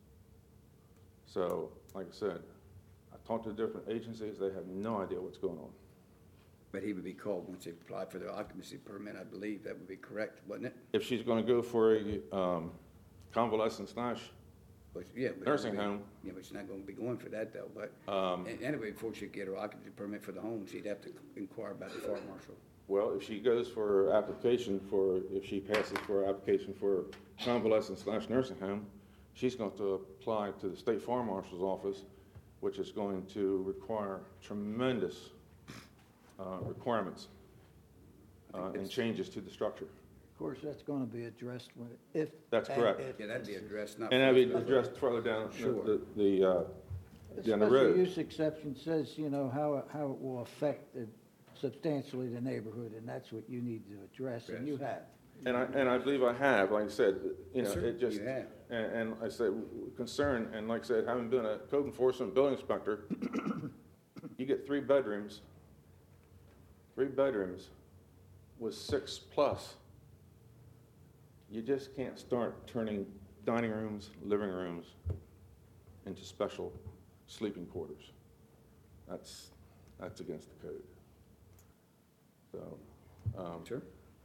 So, like I said, I talked to different agencies, they have no idea what's going on. But he would be called once they apply for the occupancy permit, I believe. That would be correct, wouldn't it? If she's gonna go for a um, convalescent slash But, yeah, but- nursing home, Yeah, but she's not gonna be going for that, though. But um, a- anyway, before she get her occupancy permit for the home, she'd have to inquire about the fire marshal. well, if she goes for her application for, if she passes for her application for convalescent slash nursing home, she's going to apply to the state fire marshal's office, which is going to require tremendous uh, requirements uh, and changes to the structure. Of course, that's going to be addressed when, if. That's and correct. if- Yeah, that'd be addressed, not. And that'll be for us, but- addressed further down Sure. the, the, uh, The down the special road. use exception says, you know, how, how it will affect the- substantially the neighborhood, and that's what you need to address, and you have. And I, and I believe I have, like I said, you know, Yes, sir. it just, You have. and, and I said, concern, and like I said, having been a code enforcement building inspector, you get three bedrooms, three bedrooms with six plus. You just can't start turning dining rooms, living rooms into special sleeping quarters. That's, that's against the code. So, um, Sure.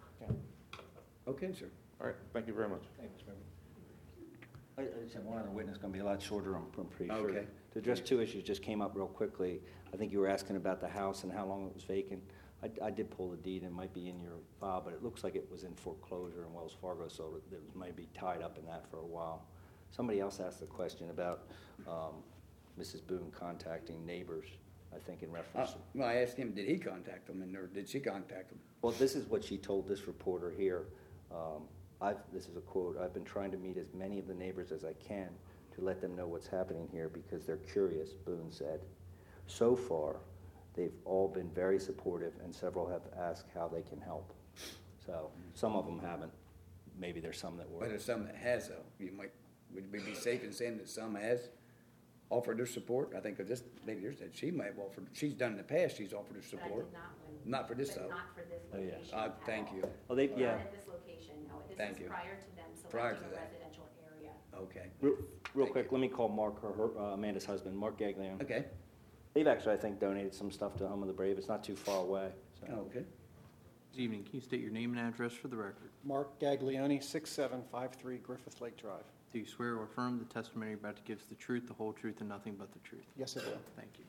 Okay, sir. all right, thank you very much. Thank you, Mister Member. I I just have one other witness, going to be a lot shorter, I'm I'm pretty sure. Okay. To address two issues just came up real quickly. I think you were asking about the house and how long it was vacant. I I did pull the deed, and it might be in your file, but it looks like it was in foreclosure in Wells Fargo, so it was maybe tied up in that for a while. Somebody else asked a question about um, Missus Boone contacting neighbors, I think in Uh, reference to... Well, I asked him, did he contact them, and or did she contact them? Well, this is what she told this reporter here. Um, I've, this is a quote, "I've been trying to meet as many of the neighbors as I can to let them know what's happening here because they're curious," Boone said. "So far, they've all been very supportive and several have asked how they can help." So some of them haven't. Maybe there's some that But were. there's some that has, though. You might, would we be safe in saying that some has offered their support? I think of this, maybe there's that she might have offered, she's done in the past, she's offered her support. Not for this, though. Not for this Oh, yes. location. Uh, at thank all. you. Well, they, Not yeah. at this location, no. This Thank is you. prior to them Prior selecting to a that. residential area. Okay. Real, real Thank quick, you. let me call Mark, her, her, uh, Amanda's husband, Mark Gaglione. Okay. They've actually, I think, donated some stuff to Home of the Brave. It's not too far away. So. Oh, okay. Good evening. Can you state your name and address for the record? Mark Gaglione, six seven five three Griffith Lake Drive. Do you swear or affirm the testimony you're about to give is the truth, the whole truth, and nothing but the truth? Yes, I do. Thank you.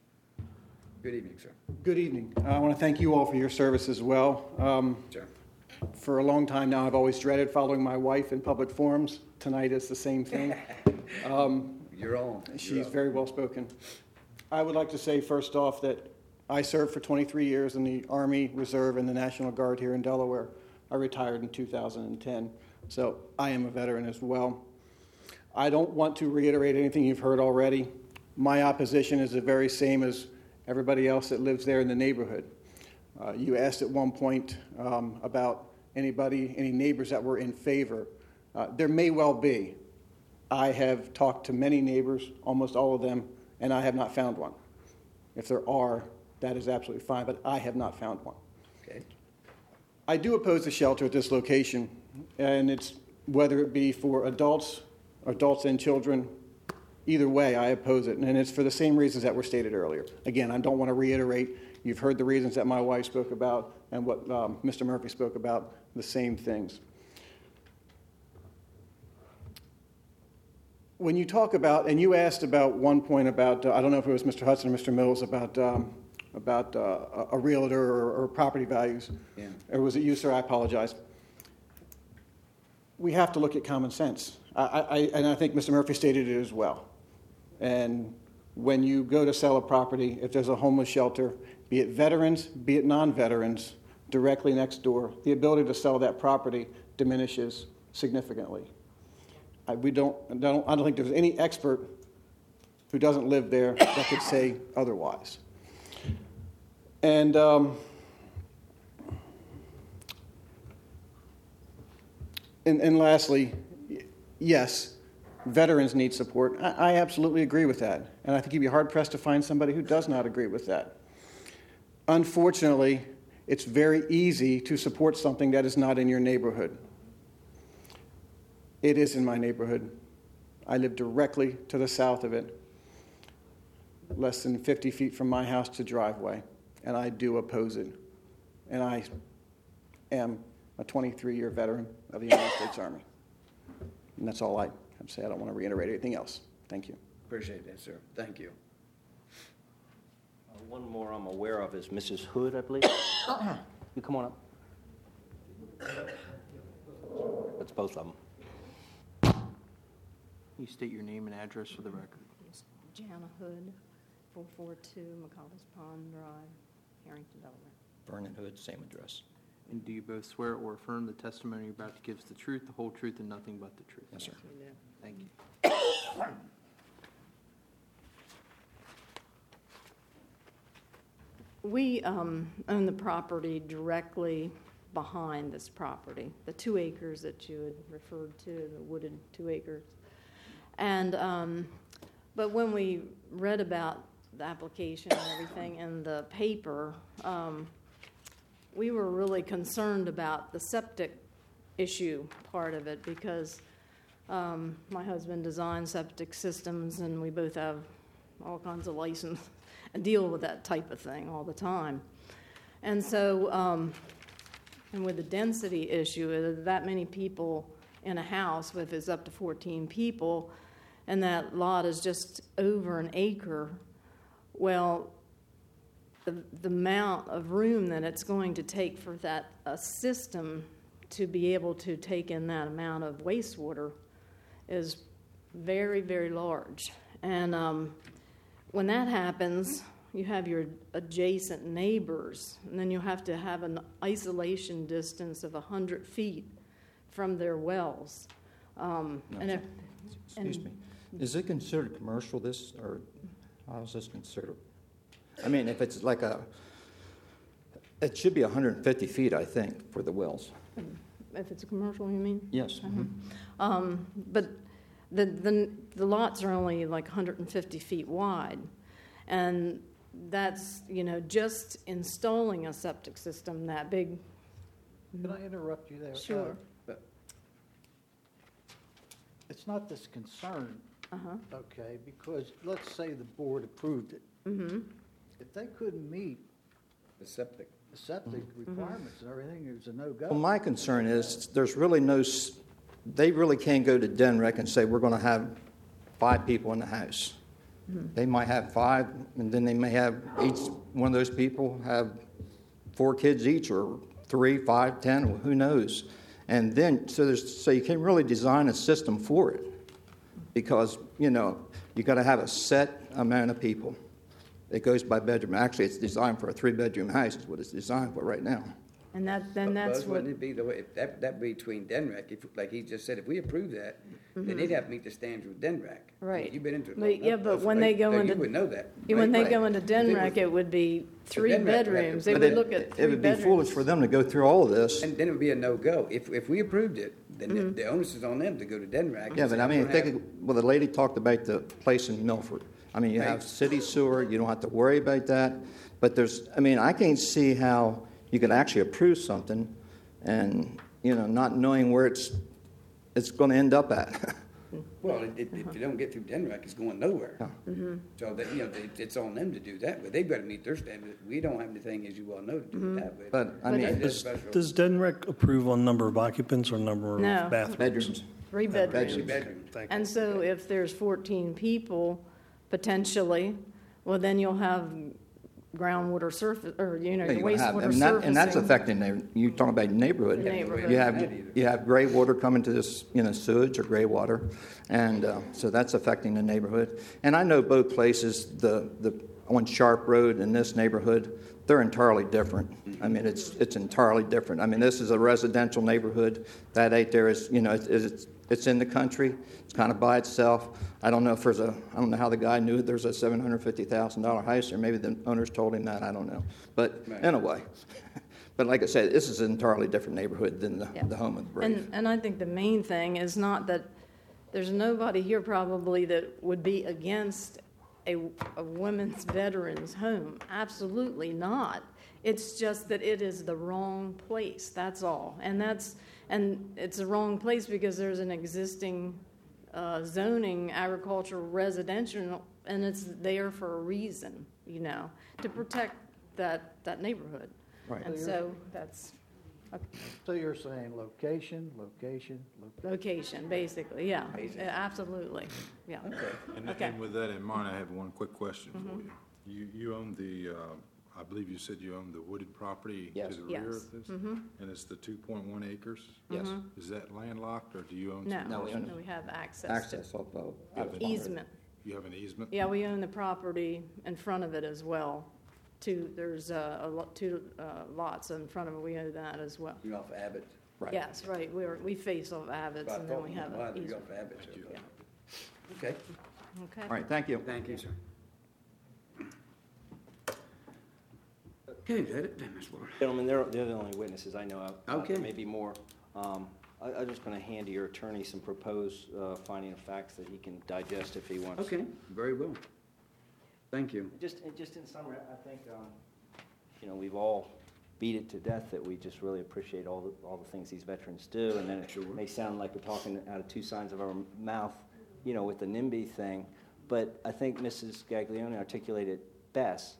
Good evening, sir. Good evening. Uh, I want to thank you all for your service as well. Um, Sure. For a long time now, I've always dreaded following my wife in public forums. Tonight is the same thing. Um, You're on. She's very well spoken. I would like to say first off that I served for twenty-three years in the Army Reserve and the National Guard here in Delaware. I retired in two thousand ten, so I am a veteran as well. I don't want to reiterate anything you've heard already. My opposition is the very same as everybody else that lives there in the neighborhood. Uh, you asked at one point um, about anybody, any neighbors that were in favor. Uh, there may well be. I have talked to many neighbors, almost all of them, and I have not found one. If there are, that is absolutely fine, but I have not found one. Okay. I do oppose the shelter at this location, and it's whether it be for adults, adults and children, either way, I oppose it, and it's for the same reasons that were stated earlier. Again, I don't want to reiterate. You've heard the reasons that my wife spoke about and what um, Mister Murphy spoke about, the same things. When you talk about, and you asked about one point about, uh, I don't know if it was Mister Hudson or Mister Mills, about um, about uh, a realtor or, or property values. Yeah. Or was it you, sir? I apologize. We have to look at common sense. I, I, and I think Mister Murphy stated it as well. And when you go to sell a property, if there's a homeless shelter, be it veterans, be it non-veterans, directly next door, the ability to sell that property diminishes significantly. I, we don't, I don't, I don't think there's any expert who doesn't live there that could say otherwise. And um, and, and lastly, yes, veterans need support. I, I absolutely agree with that. And I think you'd be hard-pressed to find somebody who does not agree with that. Unfortunately, it's very easy to support something that is not in your neighborhood. It is in my neighborhood. I live directly to the south of it, less than fifty feet from my house to driveway, and I do oppose it. And I am a twenty-three-year veteran of the United States Army. And that's all I have to say. I don't want to reiterate anything else. Thank you. Appreciate that, sir. Thank you. Uh, One more I'm aware of is Missus Hood, I believe. You come on up. That's both of them. You state your name and address for the record. Jana Hood, four four two McCollis Pond Drive, Harrington, Delaware. Vernon Hood, same address. And do you both swear or affirm the testimony you're about to give is the truth, the whole truth, and nothing but the truth? Yes, sir. We do. Thank you. We um, own the property directly behind this property, the two acres that you had referred to, the wooded two acres. And, um, but when we read about the application and everything in the paper, um, we were really concerned about the septic issue part of it because um, my husband designs septic systems and we both have all kinds of license and deal with that type of thing all the time. And so, um, and with the density issue, that many people in a house, if it's up to fourteen people, and that lot is just over an acre, well, the, the amount of room that it's going to take for that a system to be able to take in that amount of wastewater is very, very large. And um, when that happens, you have your adjacent neighbors, and then you have to have an isolation distance of one hundred feet from their wells. Um, No, and if, Excuse and me. Is it considered commercial, this, or how is this considered? I mean, if it's like a, it should be one hundred fifty feet, I think, for the wells. If it's a commercial, you mean? Yes. Uh-huh. Um, but the, the the lots are only like one hundred fifty feet wide, and that's, you know, just installing a septic system that big. Can I interrupt you there? Sure. Uh, It's not this concern, Uh-huh. okay, because let's say the board approved it. Mm-hmm. If they couldn't meet The septic. the septic requirements and everything, it was a no-go. Well, my concern is, there's really no, s- they really can't go to D N R E C and say, we're going to have five people in the house. They might have five, and then they may have each one of those people have four kids each or three, five, ten, who knows? And then, so there's, so you can really design a system for it, because, you know, you got to have a set amount of people. It goes by bedroom. Actually, it's designed for a three-bedroom house is what it's designed for right now. And that, then that's Buzz, what, wouldn't it be the way, if that, that'd be between D N R E C, if, like he just said, if we approve that, then Mhm. they'd have to meet the standards with D N R E C. Right. You've been into it. But- long yeah, enough, but Buzz, when right? they go So into- You would know that. yeah, when Right, they go right. into D N R E C, it would be three D N R E C would have to- bedrooms. They But would it- look at It three would be bedrooms. foolish for them to go through all of this. And then it would be a no-go. If, if we approved it, then the- Mhm. the onus is on them to go to D N R E C. Yeah, and but say, I mean, "I'm gonna think, have-" of- well, the lady talked about the place in Milford. I mean, you have Right. city sewer, you don't have to worry about that. But there's, I mean, I can't see how you could actually approve something and, you know, not knowing where it's, it's going to end up at. Well, it- it- if you don't get through D N R E C, it's going nowhere. Mhm. So that, you know, they- it's on them to do that, but they've got to meet their standards. We don't have anything, as you well know, to do Mhm. with that. with. But, I That mean- is Does, special. does D N R E C approve on number of occupants or number of No. bathrooms? Bedrooms. Three bedrooms. Three bedrooms. Thank you. And so if there's fourteen people, potentially, well, then you'll have groundwater surface, or, you know, Yeah, the you're gonna have- wastewater and that- And that's surfacing. affecting, the- you talking about neighborhood. The neighborhood. You have, you have gray water coming to this, you know, sewage or gray water, and uh, so that's affecting the neighborhood. And I know both places, the, the, on Sharp Road in this neighborhood, they're entirely different. I mean, it's, it's entirely different. I mean, this is a residential neighborhood. That out there is, you know, it's, it's, it's in the country. It's kind of by itself. I don't know if there's a, I don't know how the guy knew there's a seven hundred fifty thousand dollars house, or maybe the owners told him that, I don't know. But Right. anyway, but like I said, this is an entirely different neighborhood than the, Yeah. the home of the brave. And, and I think the main thing is not that, there's nobody here probably that would be against a, a women's veterans home. Absolutely not. It's just that it is the wrong place, that's all. And that's, and it's the wrong place because there's an existing uh, zoning, agricultural, residential, and it's there for a reason, you know, to protect that, that neighborhood. Right. And so that's, okay. So you're saying location, location, location. Location, basically, yeah, Yeah, absolutely, yeah. And, Okay. and with that in mind, I have one quick question for Mhm. you. You, you own the, uh, I believe you said you own the wooded property Yes. to the Yes. rear of this? Mhm. And it's the two point one acres? Yes. Mhm. Is that landlocked, or do you own? No, some No, we own no, it. we have access to. Access off of. Yeah, off of- Easement, You have an easement? yeah, we own the property in front of it as well. Two, there's uh, a lot, two uh, lots in front of it, we own that as well. You're off Abbott. Right. Yes, right, we're, we face off Abbott's, But I and then thought we you have lied, an You're easement. off Abbott. so- Yeah. Okay, Okay. All right, thank you. thank you, sir. Okay, is that it, then, Miz Ward? Gentlemen, they're, they're the only witnesses I know of. Uh, Okay. There may be more. Um, I, I'm just going to hand to your attorney some proposed uh, finding of facts that he can digest if he wants. Okay, very well. Thank you. Just, and just in summary, I think, um, you know, we've all beat it to death that we just really appreciate all the, all the things these veterans do. And then it may sound like we're talking out of two sides of our mouth, you know, with the NIMBY thing. But I think Missus Gaglione articulated best.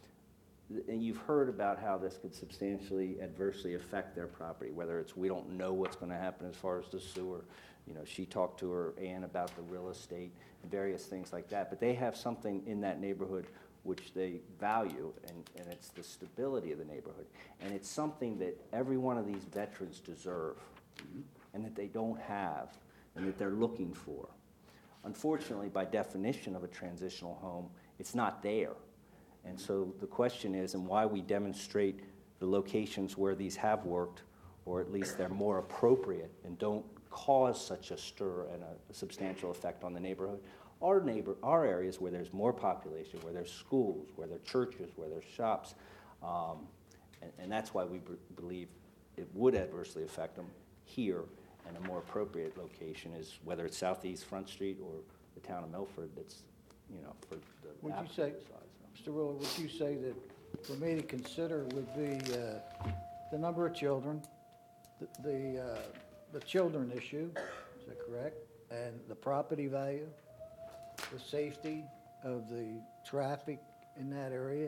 And you've heard about how this could substantially adversely affect their property, whether it's we don't know what's going to happen as far as the sewer. You know, she talked to her Ann about the real estate and various things like that. But they have something in that neighborhood which they value, and, and it's the stability of the neighborhood. And it's something that every one of these veterans deserve, and that they don't have, and that they're looking for. Unfortunately, by definition of a transitional home, it's not there. And so the question is, and why we demonstrate the locations where these have worked, or at least they're more appropriate and don't cause such a stir and a, a substantial effect on the neighborhood, are neighbor, are areas where there's more population, where there's schools, where there are churches, where there's shops, um, and, and that's why we b- believe it would adversely affect them here. And a more appropriate location is whether it's Southeast Front Street or the town of Milford. That's, you know, for the Would you applicant say, to decide, so. Mister Rowland, would you say that for me to consider would be uh, the number of children, the, the, uh, the children issue, is that correct? And the property value, the safety of the traffic in that area,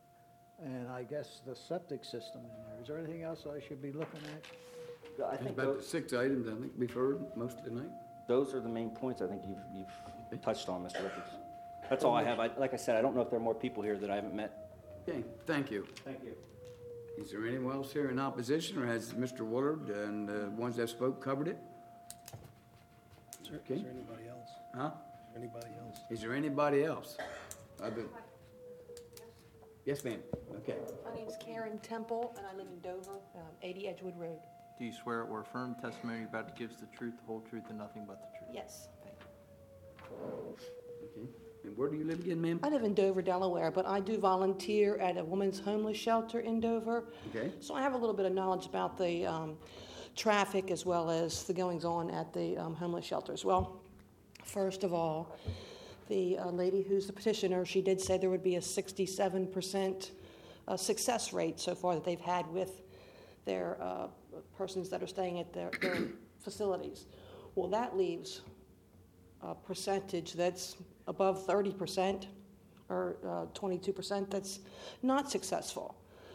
and I guess the septic system in there. Is there anything else I should be looking at? I think About tho- the six items, I think we've heard most of the night. those are the main points I think you've, you've touched on, Mister Ricketts. That's all I have. I, like I said, I don't know if there are more people here that I haven't met. Okay, thank you. Thank you. Is there anyone else here in opposition, or has Mister Willard and the ones that spoke covered it? Is there, Okay. is there anybody else? Huh? Is there anybody else? Is there anybody else? Other- Yes, ma'am. Okay. My name's Karen Temple, and I live in Dover, um, eighty Edgewood Road. Do you swear or affirm testimony you're about to give is the truth, the whole truth, and nothing but the truth? Yes. Okay. And where do you live again, ma'am? I live in Dover, Delaware, but I do volunteer at a women's homeless shelter in Dover. Okay. So I have a little bit of knowledge about the um, traffic as well as the goings-on at the um, homeless shelters. Well, first of all, the uh, lady who's the petitioner, she did say there would be a sixty-seven percent uh, success rate so far that they've had with their uh, persons that are staying at their, their facilities. Well, that leaves a percentage that's above thirty percent or uh, twenty-two percent that's not successful.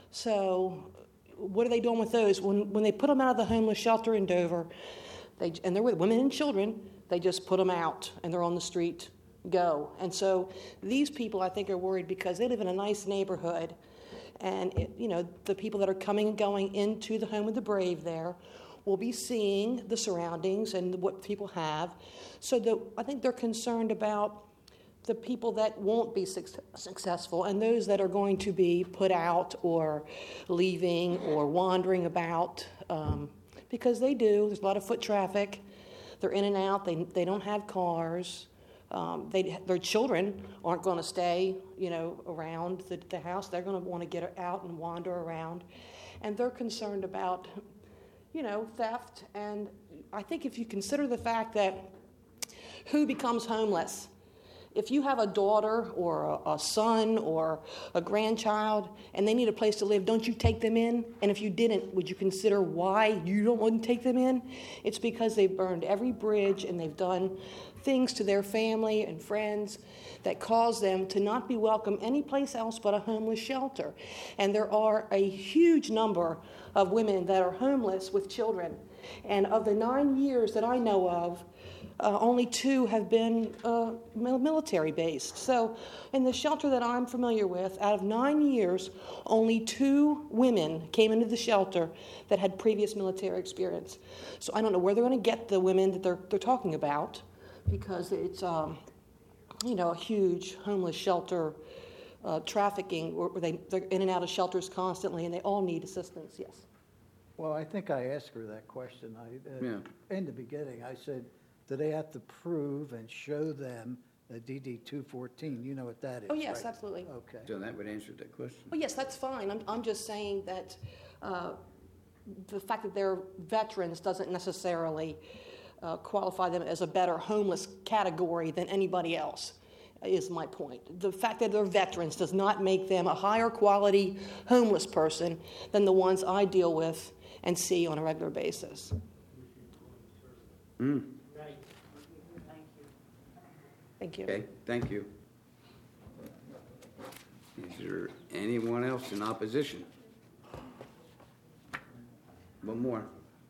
So what are they doing with those? When, when they put them out of the homeless shelter in Dover, they, and they're with women and children, they just put them out and they're on the street, go. And so these people, I think, are worried because they live in a nice neighborhood. And, it, you know, the people that are coming and going into the Home of the Brave there will be seeing the surroundings and what people have. So the, I think they're concerned about the people that won't be suc- successful and those that are going to be put out or leaving or wandering about, um, because they do. There's a lot of foot traffic. They're in and out. They, they don't have cars. Um, they, their children aren't going to stay, you know, around the, the house. They're going to want to get out and wander around. And they're concerned about, you know, theft. And I think if you consider the fact that who becomes homeless, if you have a daughter or a, a son or a grandchild and they need a place to live, don't you take them in? And if you didn't, would you consider why you don't want to take them in? It's because they've burned every bridge and they've done things to their family and friends that cause them to not be welcome anyplace else but a homeless shelter. And there are a huge number of women that are homeless with children. And of the nine years that I know of, uh, only two have been uh, military-based. So in the shelter that I'm familiar with, out of nine years, only two women came into the shelter that had previous military experience. So I don't know where they're going to get the women that they're, they're talking about, because it's, um, you know, a huge homeless shelter uh, trafficking where they, they're in and out of shelters constantly, and they all need assistance, yes. Well, I think I asked her that question. I, uh, Yeah. In the beginning, I said, do they have to prove and show them the D D two fourteen? You know what that is, Oh, yes, right? absolutely. Okay. So that would answer that question. Well, yes, that's fine. I'm, I'm just saying that uh, the fact that they're veterans doesn't necessarily uh, qualify them as a better homeless category than anybody else, is my point. The fact that they're veterans does not make them a higher quality homeless person than the ones I deal with and see on a regular basis. Mm. Thank you. Okay, thank you. Is there anyone else in opposition? One more.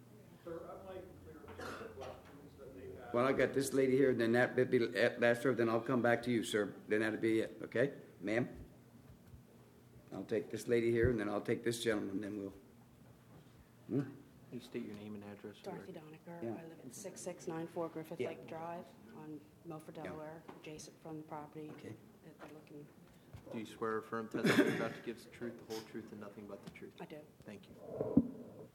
Well, I got this lady here, then that bit be last her, then I'll come back to you, sir. Then that'll be it, okay? Ma'am? I'll take this lady here, and then I'll take this gentleman, then we'll... Hmm? Can you state your name and address? for the Dorothy record? Doniker. Yeah. I live at six six nine four Griffith Yeah. Lake Drive on Milford, Delaware, adjacent from the property Okay. that they're looking. Do you swear or affirm testimony you're about to give is the truth, the whole truth, and nothing but the truth? I do. Thank you.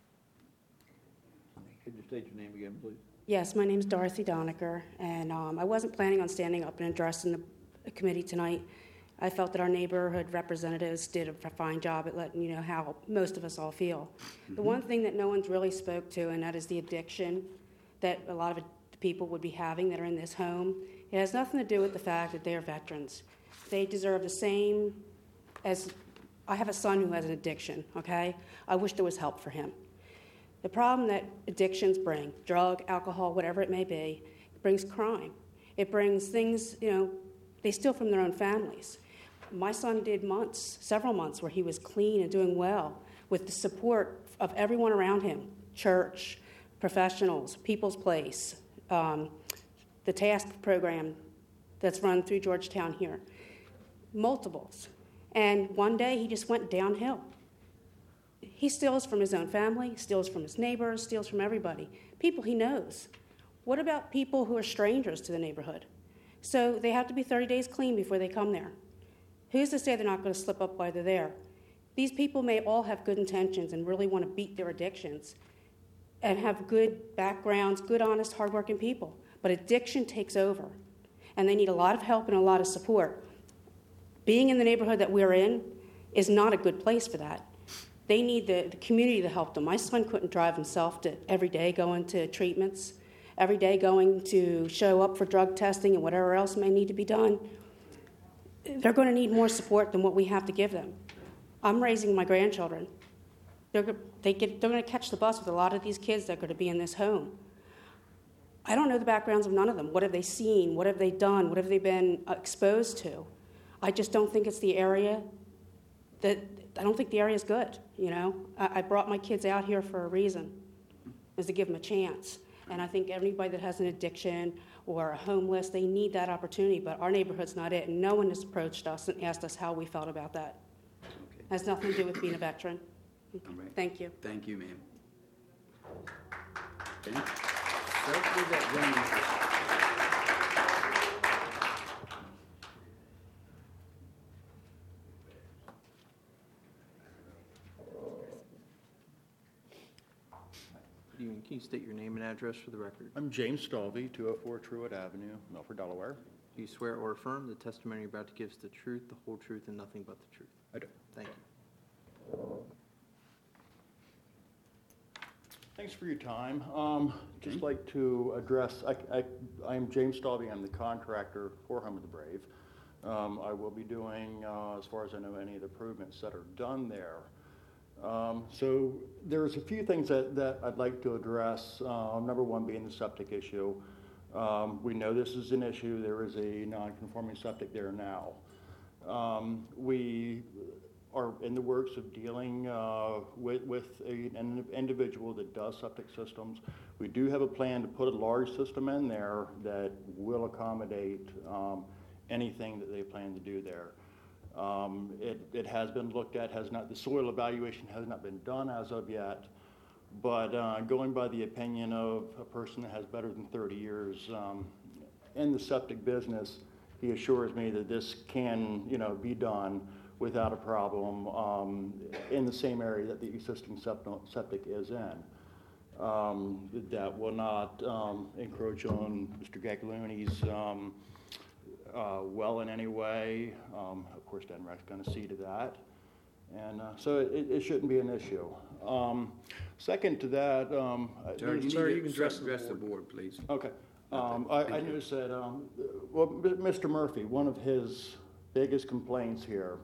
Could you state your name again, please? Yes, my name's Dorothy Doniker, and um, I wasn't planning on standing up and addressing the committee tonight. I felt that our neighborhood representatives did a fine job at letting you know how most of us all feel. Mm-hmm. The one thing that no one's really spoke to, and that is the addiction that a lot of people would be having that are in this home. It has nothing to do with the fact that they are veterans. They deserve the same as, I have a son who has an addiction, okay? I wish there was help for him. The problem that addictions bring, drug, alcohol, whatever it may be, it brings crime. It brings things, you know, they steal from their own families. My son did months, several months, where he was clean and doing well with the support of everyone around him, church, professionals, People's Place, um, the TASK program that's run through Georgetown here, multiples. And one day he just went downhill. He steals from his own family, steals from his neighbors, steals from everybody, people he knows. What about people who are strangers to the neighborhood? So they have to be thirty days clean before they come there. Who's to say they're not going to slip up while they're there? These people may all have good intentions and really want to beat their addictions and have good backgrounds, good, honest, hardworking people. But addiction takes over, and they need a lot of help and a lot of support. Being in the neighborhood that we're in is not a good place for that. They need the, the community to help them. My son couldn't drive himself to every day going to treatments, every day going to show up for drug testing and whatever else may need to be done. They're going to need more support than what we have to give them. I'm raising my grandchildren. They're, they get, they're going to catch the bus with a lot of these kids that are going to be in this home. I don't know the backgrounds of none of them. What have they seen? What have they done? What have they been exposed to? I just don't think it's the area that, I don't think the area is good, you know? I, I brought my kids out here for a reason, is to give them a chance. And I think everybody that has an addiction or a homeless, they need that opportunity, but our neighborhood's not it. And no one has approached us and asked us how we felt about that. Okay. Has nothing to do with being a veteran. All right. Thank you. Thank you, ma'am. Okay. Certainly that brings Good evening. Can you state your name and address for the record? I'm James Stalvey, two oh four Truett Avenue, Milford, Delaware. Do you swear or affirm the testimony you're about to give is the truth, the whole truth, and nothing but the truth? I do. Thank you. Thanks for your time. Um, just like to address, I, I, I'm James Stalvey, I'm the contractor for Home of the Brave. Um, I will be doing, uh, as far as I know, any of the improvements that are done there. Um, so there's a few things that, that I'd like to address. Uh, number one being the septic issue. Um, we know this is an issue. There is a non-conforming septic there now. Um, we are in the works of dealing uh, with, with a, an individual that does septic systems. We do have a plan to put a large system in there that will accommodate um, anything that they plan to do there. Um, it, it has been looked at, has not, the soil evaluation has not been done as of yet, but uh, going by the opinion of a person that has better than thirty years um, in the septic business, he assures me that this can, you know, be done without a problem um, in the same area that the existing septic is in. Um, that will not um, encroach on Mister Gaglioni's um, uh, well in any way. Um, of course, D N R E C's going to see to that. And uh, so it, it shouldn't be an issue. Um, second to that, um, Sir, you, sir, need you to can address address the the board. board, please. Okay. Um, I, I noticed that, um, well, Mister Murphy, one of his biggest complaints here,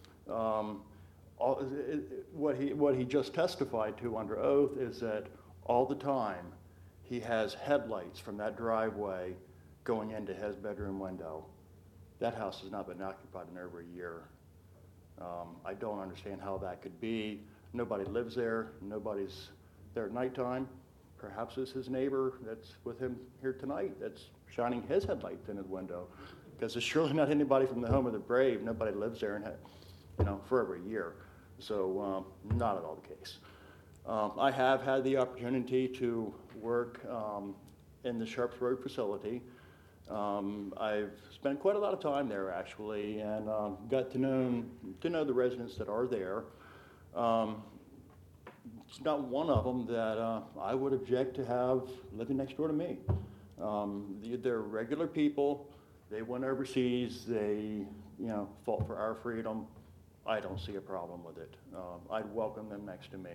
um, all, it, what he what he just testified to under oath is that all the time he has headlights from that driveway going into his bedroom window. That house has not been occupied in over a year. Um, I don't understand how that could be. Nobody lives there. Nobody's there at nighttime. Perhaps it's his neighbor that's with him here tonight that's shining his headlights in his window, because there's surely not anybody from the Home of the Brave. Nobody lives there, and you know, for over a year. So um, not at all the case. Um, I have had the opportunity to work um, in the Sharps Road facility. Um, I've spent quite a lot of time there actually, and um, got to know to know the residents that are there. Um, it's not one of them that uh, I would object to have living next door to me. Um, they're regular people. They went overseas. They, you know, fought for our freedom. I don't see a problem with it. Um, I'd welcome them next to me.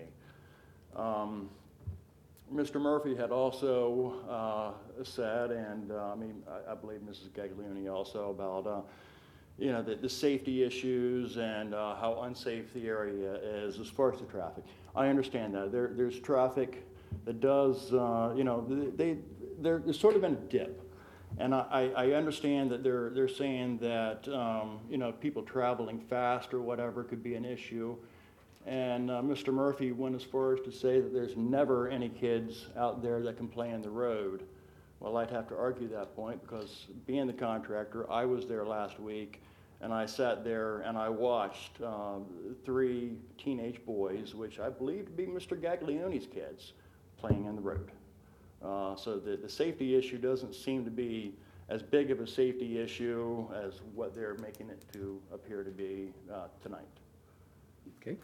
Um, Mister Murphy had also uh, said, and uh, I mean, I, I believe Missus Gaglioni also, about uh, you know the, the safety issues and uh, how unsafe the area is as far as the traffic. I understand that there, there's traffic that does, uh, you know, they they're, they're sort of in a dip, and I, I understand that they're they're saying that um, you know people traveling fast or whatever could be an issue. And uh, Mister Murphy went as far as to say that there's never any kids out there that can play in the road. Well, I'd have to argue that point, because being the contractor, I was there last week, And I sat there and I watched um, three teenage boys, which I believe to be Mister Gaglioni's kids, playing in the road. Uh, so the, the safety issue doesn't seem to be as big of a safety issue as what they're making it to appear to be uh, tonight. Okay.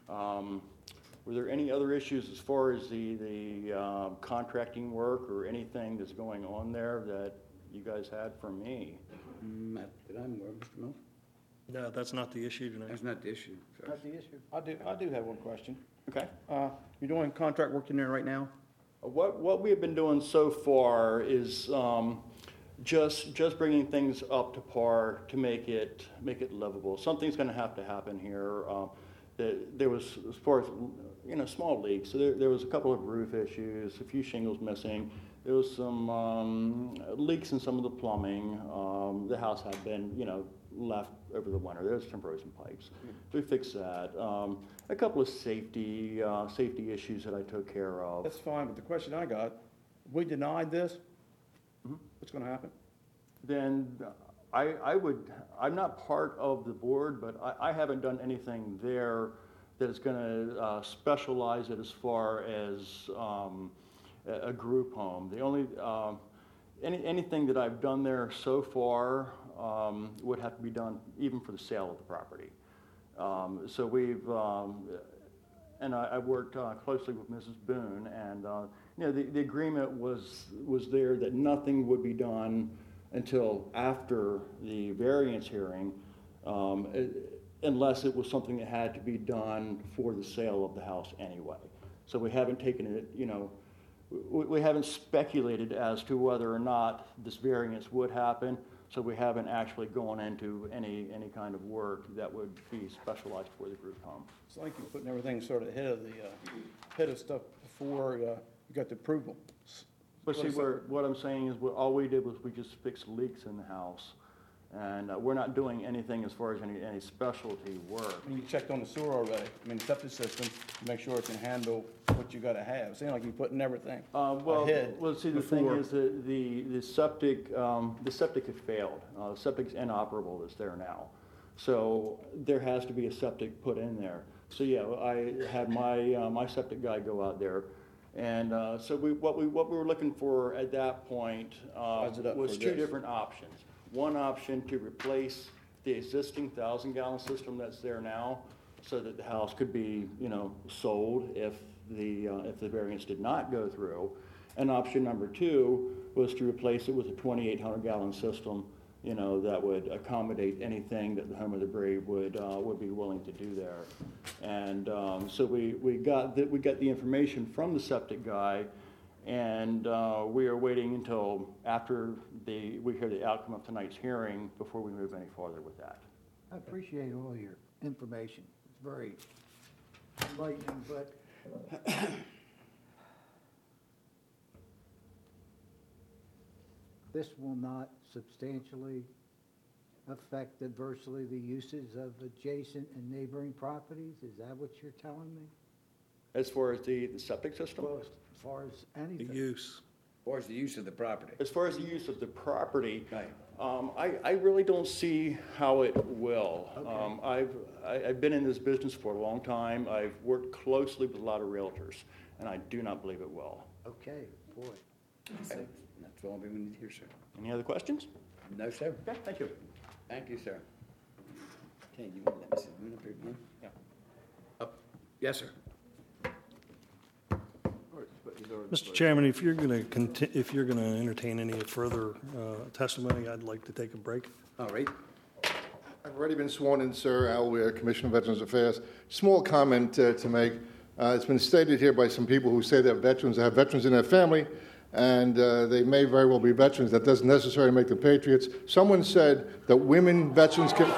Um, were there any other issues as far as the, the uh, contracting work or anything that's going on there that you guys had for me? Mm, Not that I'm aware of, Mister Mills? No, that's not the issue tonight. That's not the issue. sir. Not the issue. I do, I do have one question. Okay. Uh, you're doing contract work in there right now? What, what we have been doing so far is um, just, just bringing things up to par to make it, make it livable. Something's going to have to happen here. Uh, the, there was, as far as, you know, small leaks. So there, there was a couple of roof issues, a few shingles missing. There was some um, leaks in some of the plumbing. Um, the house had been, you know, left over the winter. There's some frozen pipes. We fixed that. Um, a couple of safety uh, safety issues that I took care of. That's fine, but the question I got, we denied this, Mhm. what's gonna happen? Then I, I would, I'm not part of the board, but I, I haven't done anything there that is going to uh, specialize it as far as um, a, a group home. The only, um, any, anything that I've done there so far um, would have to be done even for the sale of the property. Um, so we've, um, and I, I worked uh, closely with Missus Boone, and uh, you know, the, the agreement was was there that nothing would be done until after the variance hearing, um, it, unless it was something that had to be done for the sale of the house anyway. So we haven't taken it, you know, we, we haven't speculated as to whether or not this variance would happen. So we haven't actually gone into any, any kind of work that would be specialized for the group home. It's like you're putting everything sort of ahead of the, uh, ahead of stuff before, uh, you got the approval. But see, where, what I'm saying is, what, all we did was we just fixed leaks in the house. And uh, we're not doing anything as far as any, any specialty work. And you checked on the sewer already, I mean, septic system, to make sure it can handle what you gotta have. It seems like you're putting everything Uh, well, ahead well, see, the thing before. is that the, the septic, um, the septic had failed. Uh, the septic's inoperable that's there now. So there has to be a septic put in there. So yeah, I had my, uh, my septic guy go out there. And, uh, so we, what we, what we were looking for at that point, uh, Size it up was for two this. different options. One option to replace the existing thousand gallon system that's there now, so that the house could be, you know, sold if the, uh, if the variance did not go through. And option number two was to replace it with a twenty-eight hundred gallon system, you know, that would accommodate anything that the Home of the Brave would, uh, would be willing to do there. And, um, so we, we got the, we got the information from the septic guy, and, uh, we are waiting until after the, we hear the outcome of tonight's hearing before we move any farther with that. I appreciate all your information. It's very enlightening, but this will not substantially affect adversely the uses of adjacent and neighboring properties? Is that what you're telling me? As far as the, the septic system? Well, as far as anything. use. As far as the use of the property. As far as the use of the property, Right. um, I, I really don't see how it will. Okay. Um, I've, I, I've been in this business for a long time. I've worked closely with a lot of realtors, and I do not believe it will. Okay, boy. Okay. That's all we need to hear, sir. Any other questions? No, sir. Okay, thank you. Thank you, sir. Okay, you want to let Missus Boone up here again? Yeah. Up. Yes, sir. Mister Chairman, if you're going to conti- if you're going to entertain any further uh, testimony, I'd like to take a break. All right. I've already been sworn in, sir. Al Weir, Commissioner of Veterans Affairs. Small comment uh, to make. Uh, it's been stated here by some people who say they're veterans, they have veterans in their family, and uh, they may very well be veterans. That doesn't necessarily make them patriots. Someone said that women veterans can...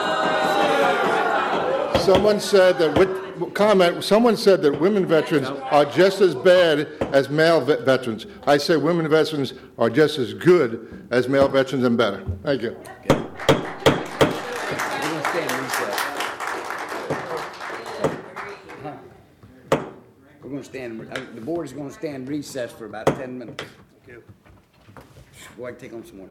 Someone said that, with, comment, someone said that women veterans are just as bad as male vet- veterans. I say women veterans are just as good as male veterans and better. Thank you. We're going to stand in recess. We're going to stand, uh, the board is going to stand recess for about ten minutes. Go ahead and take on some more.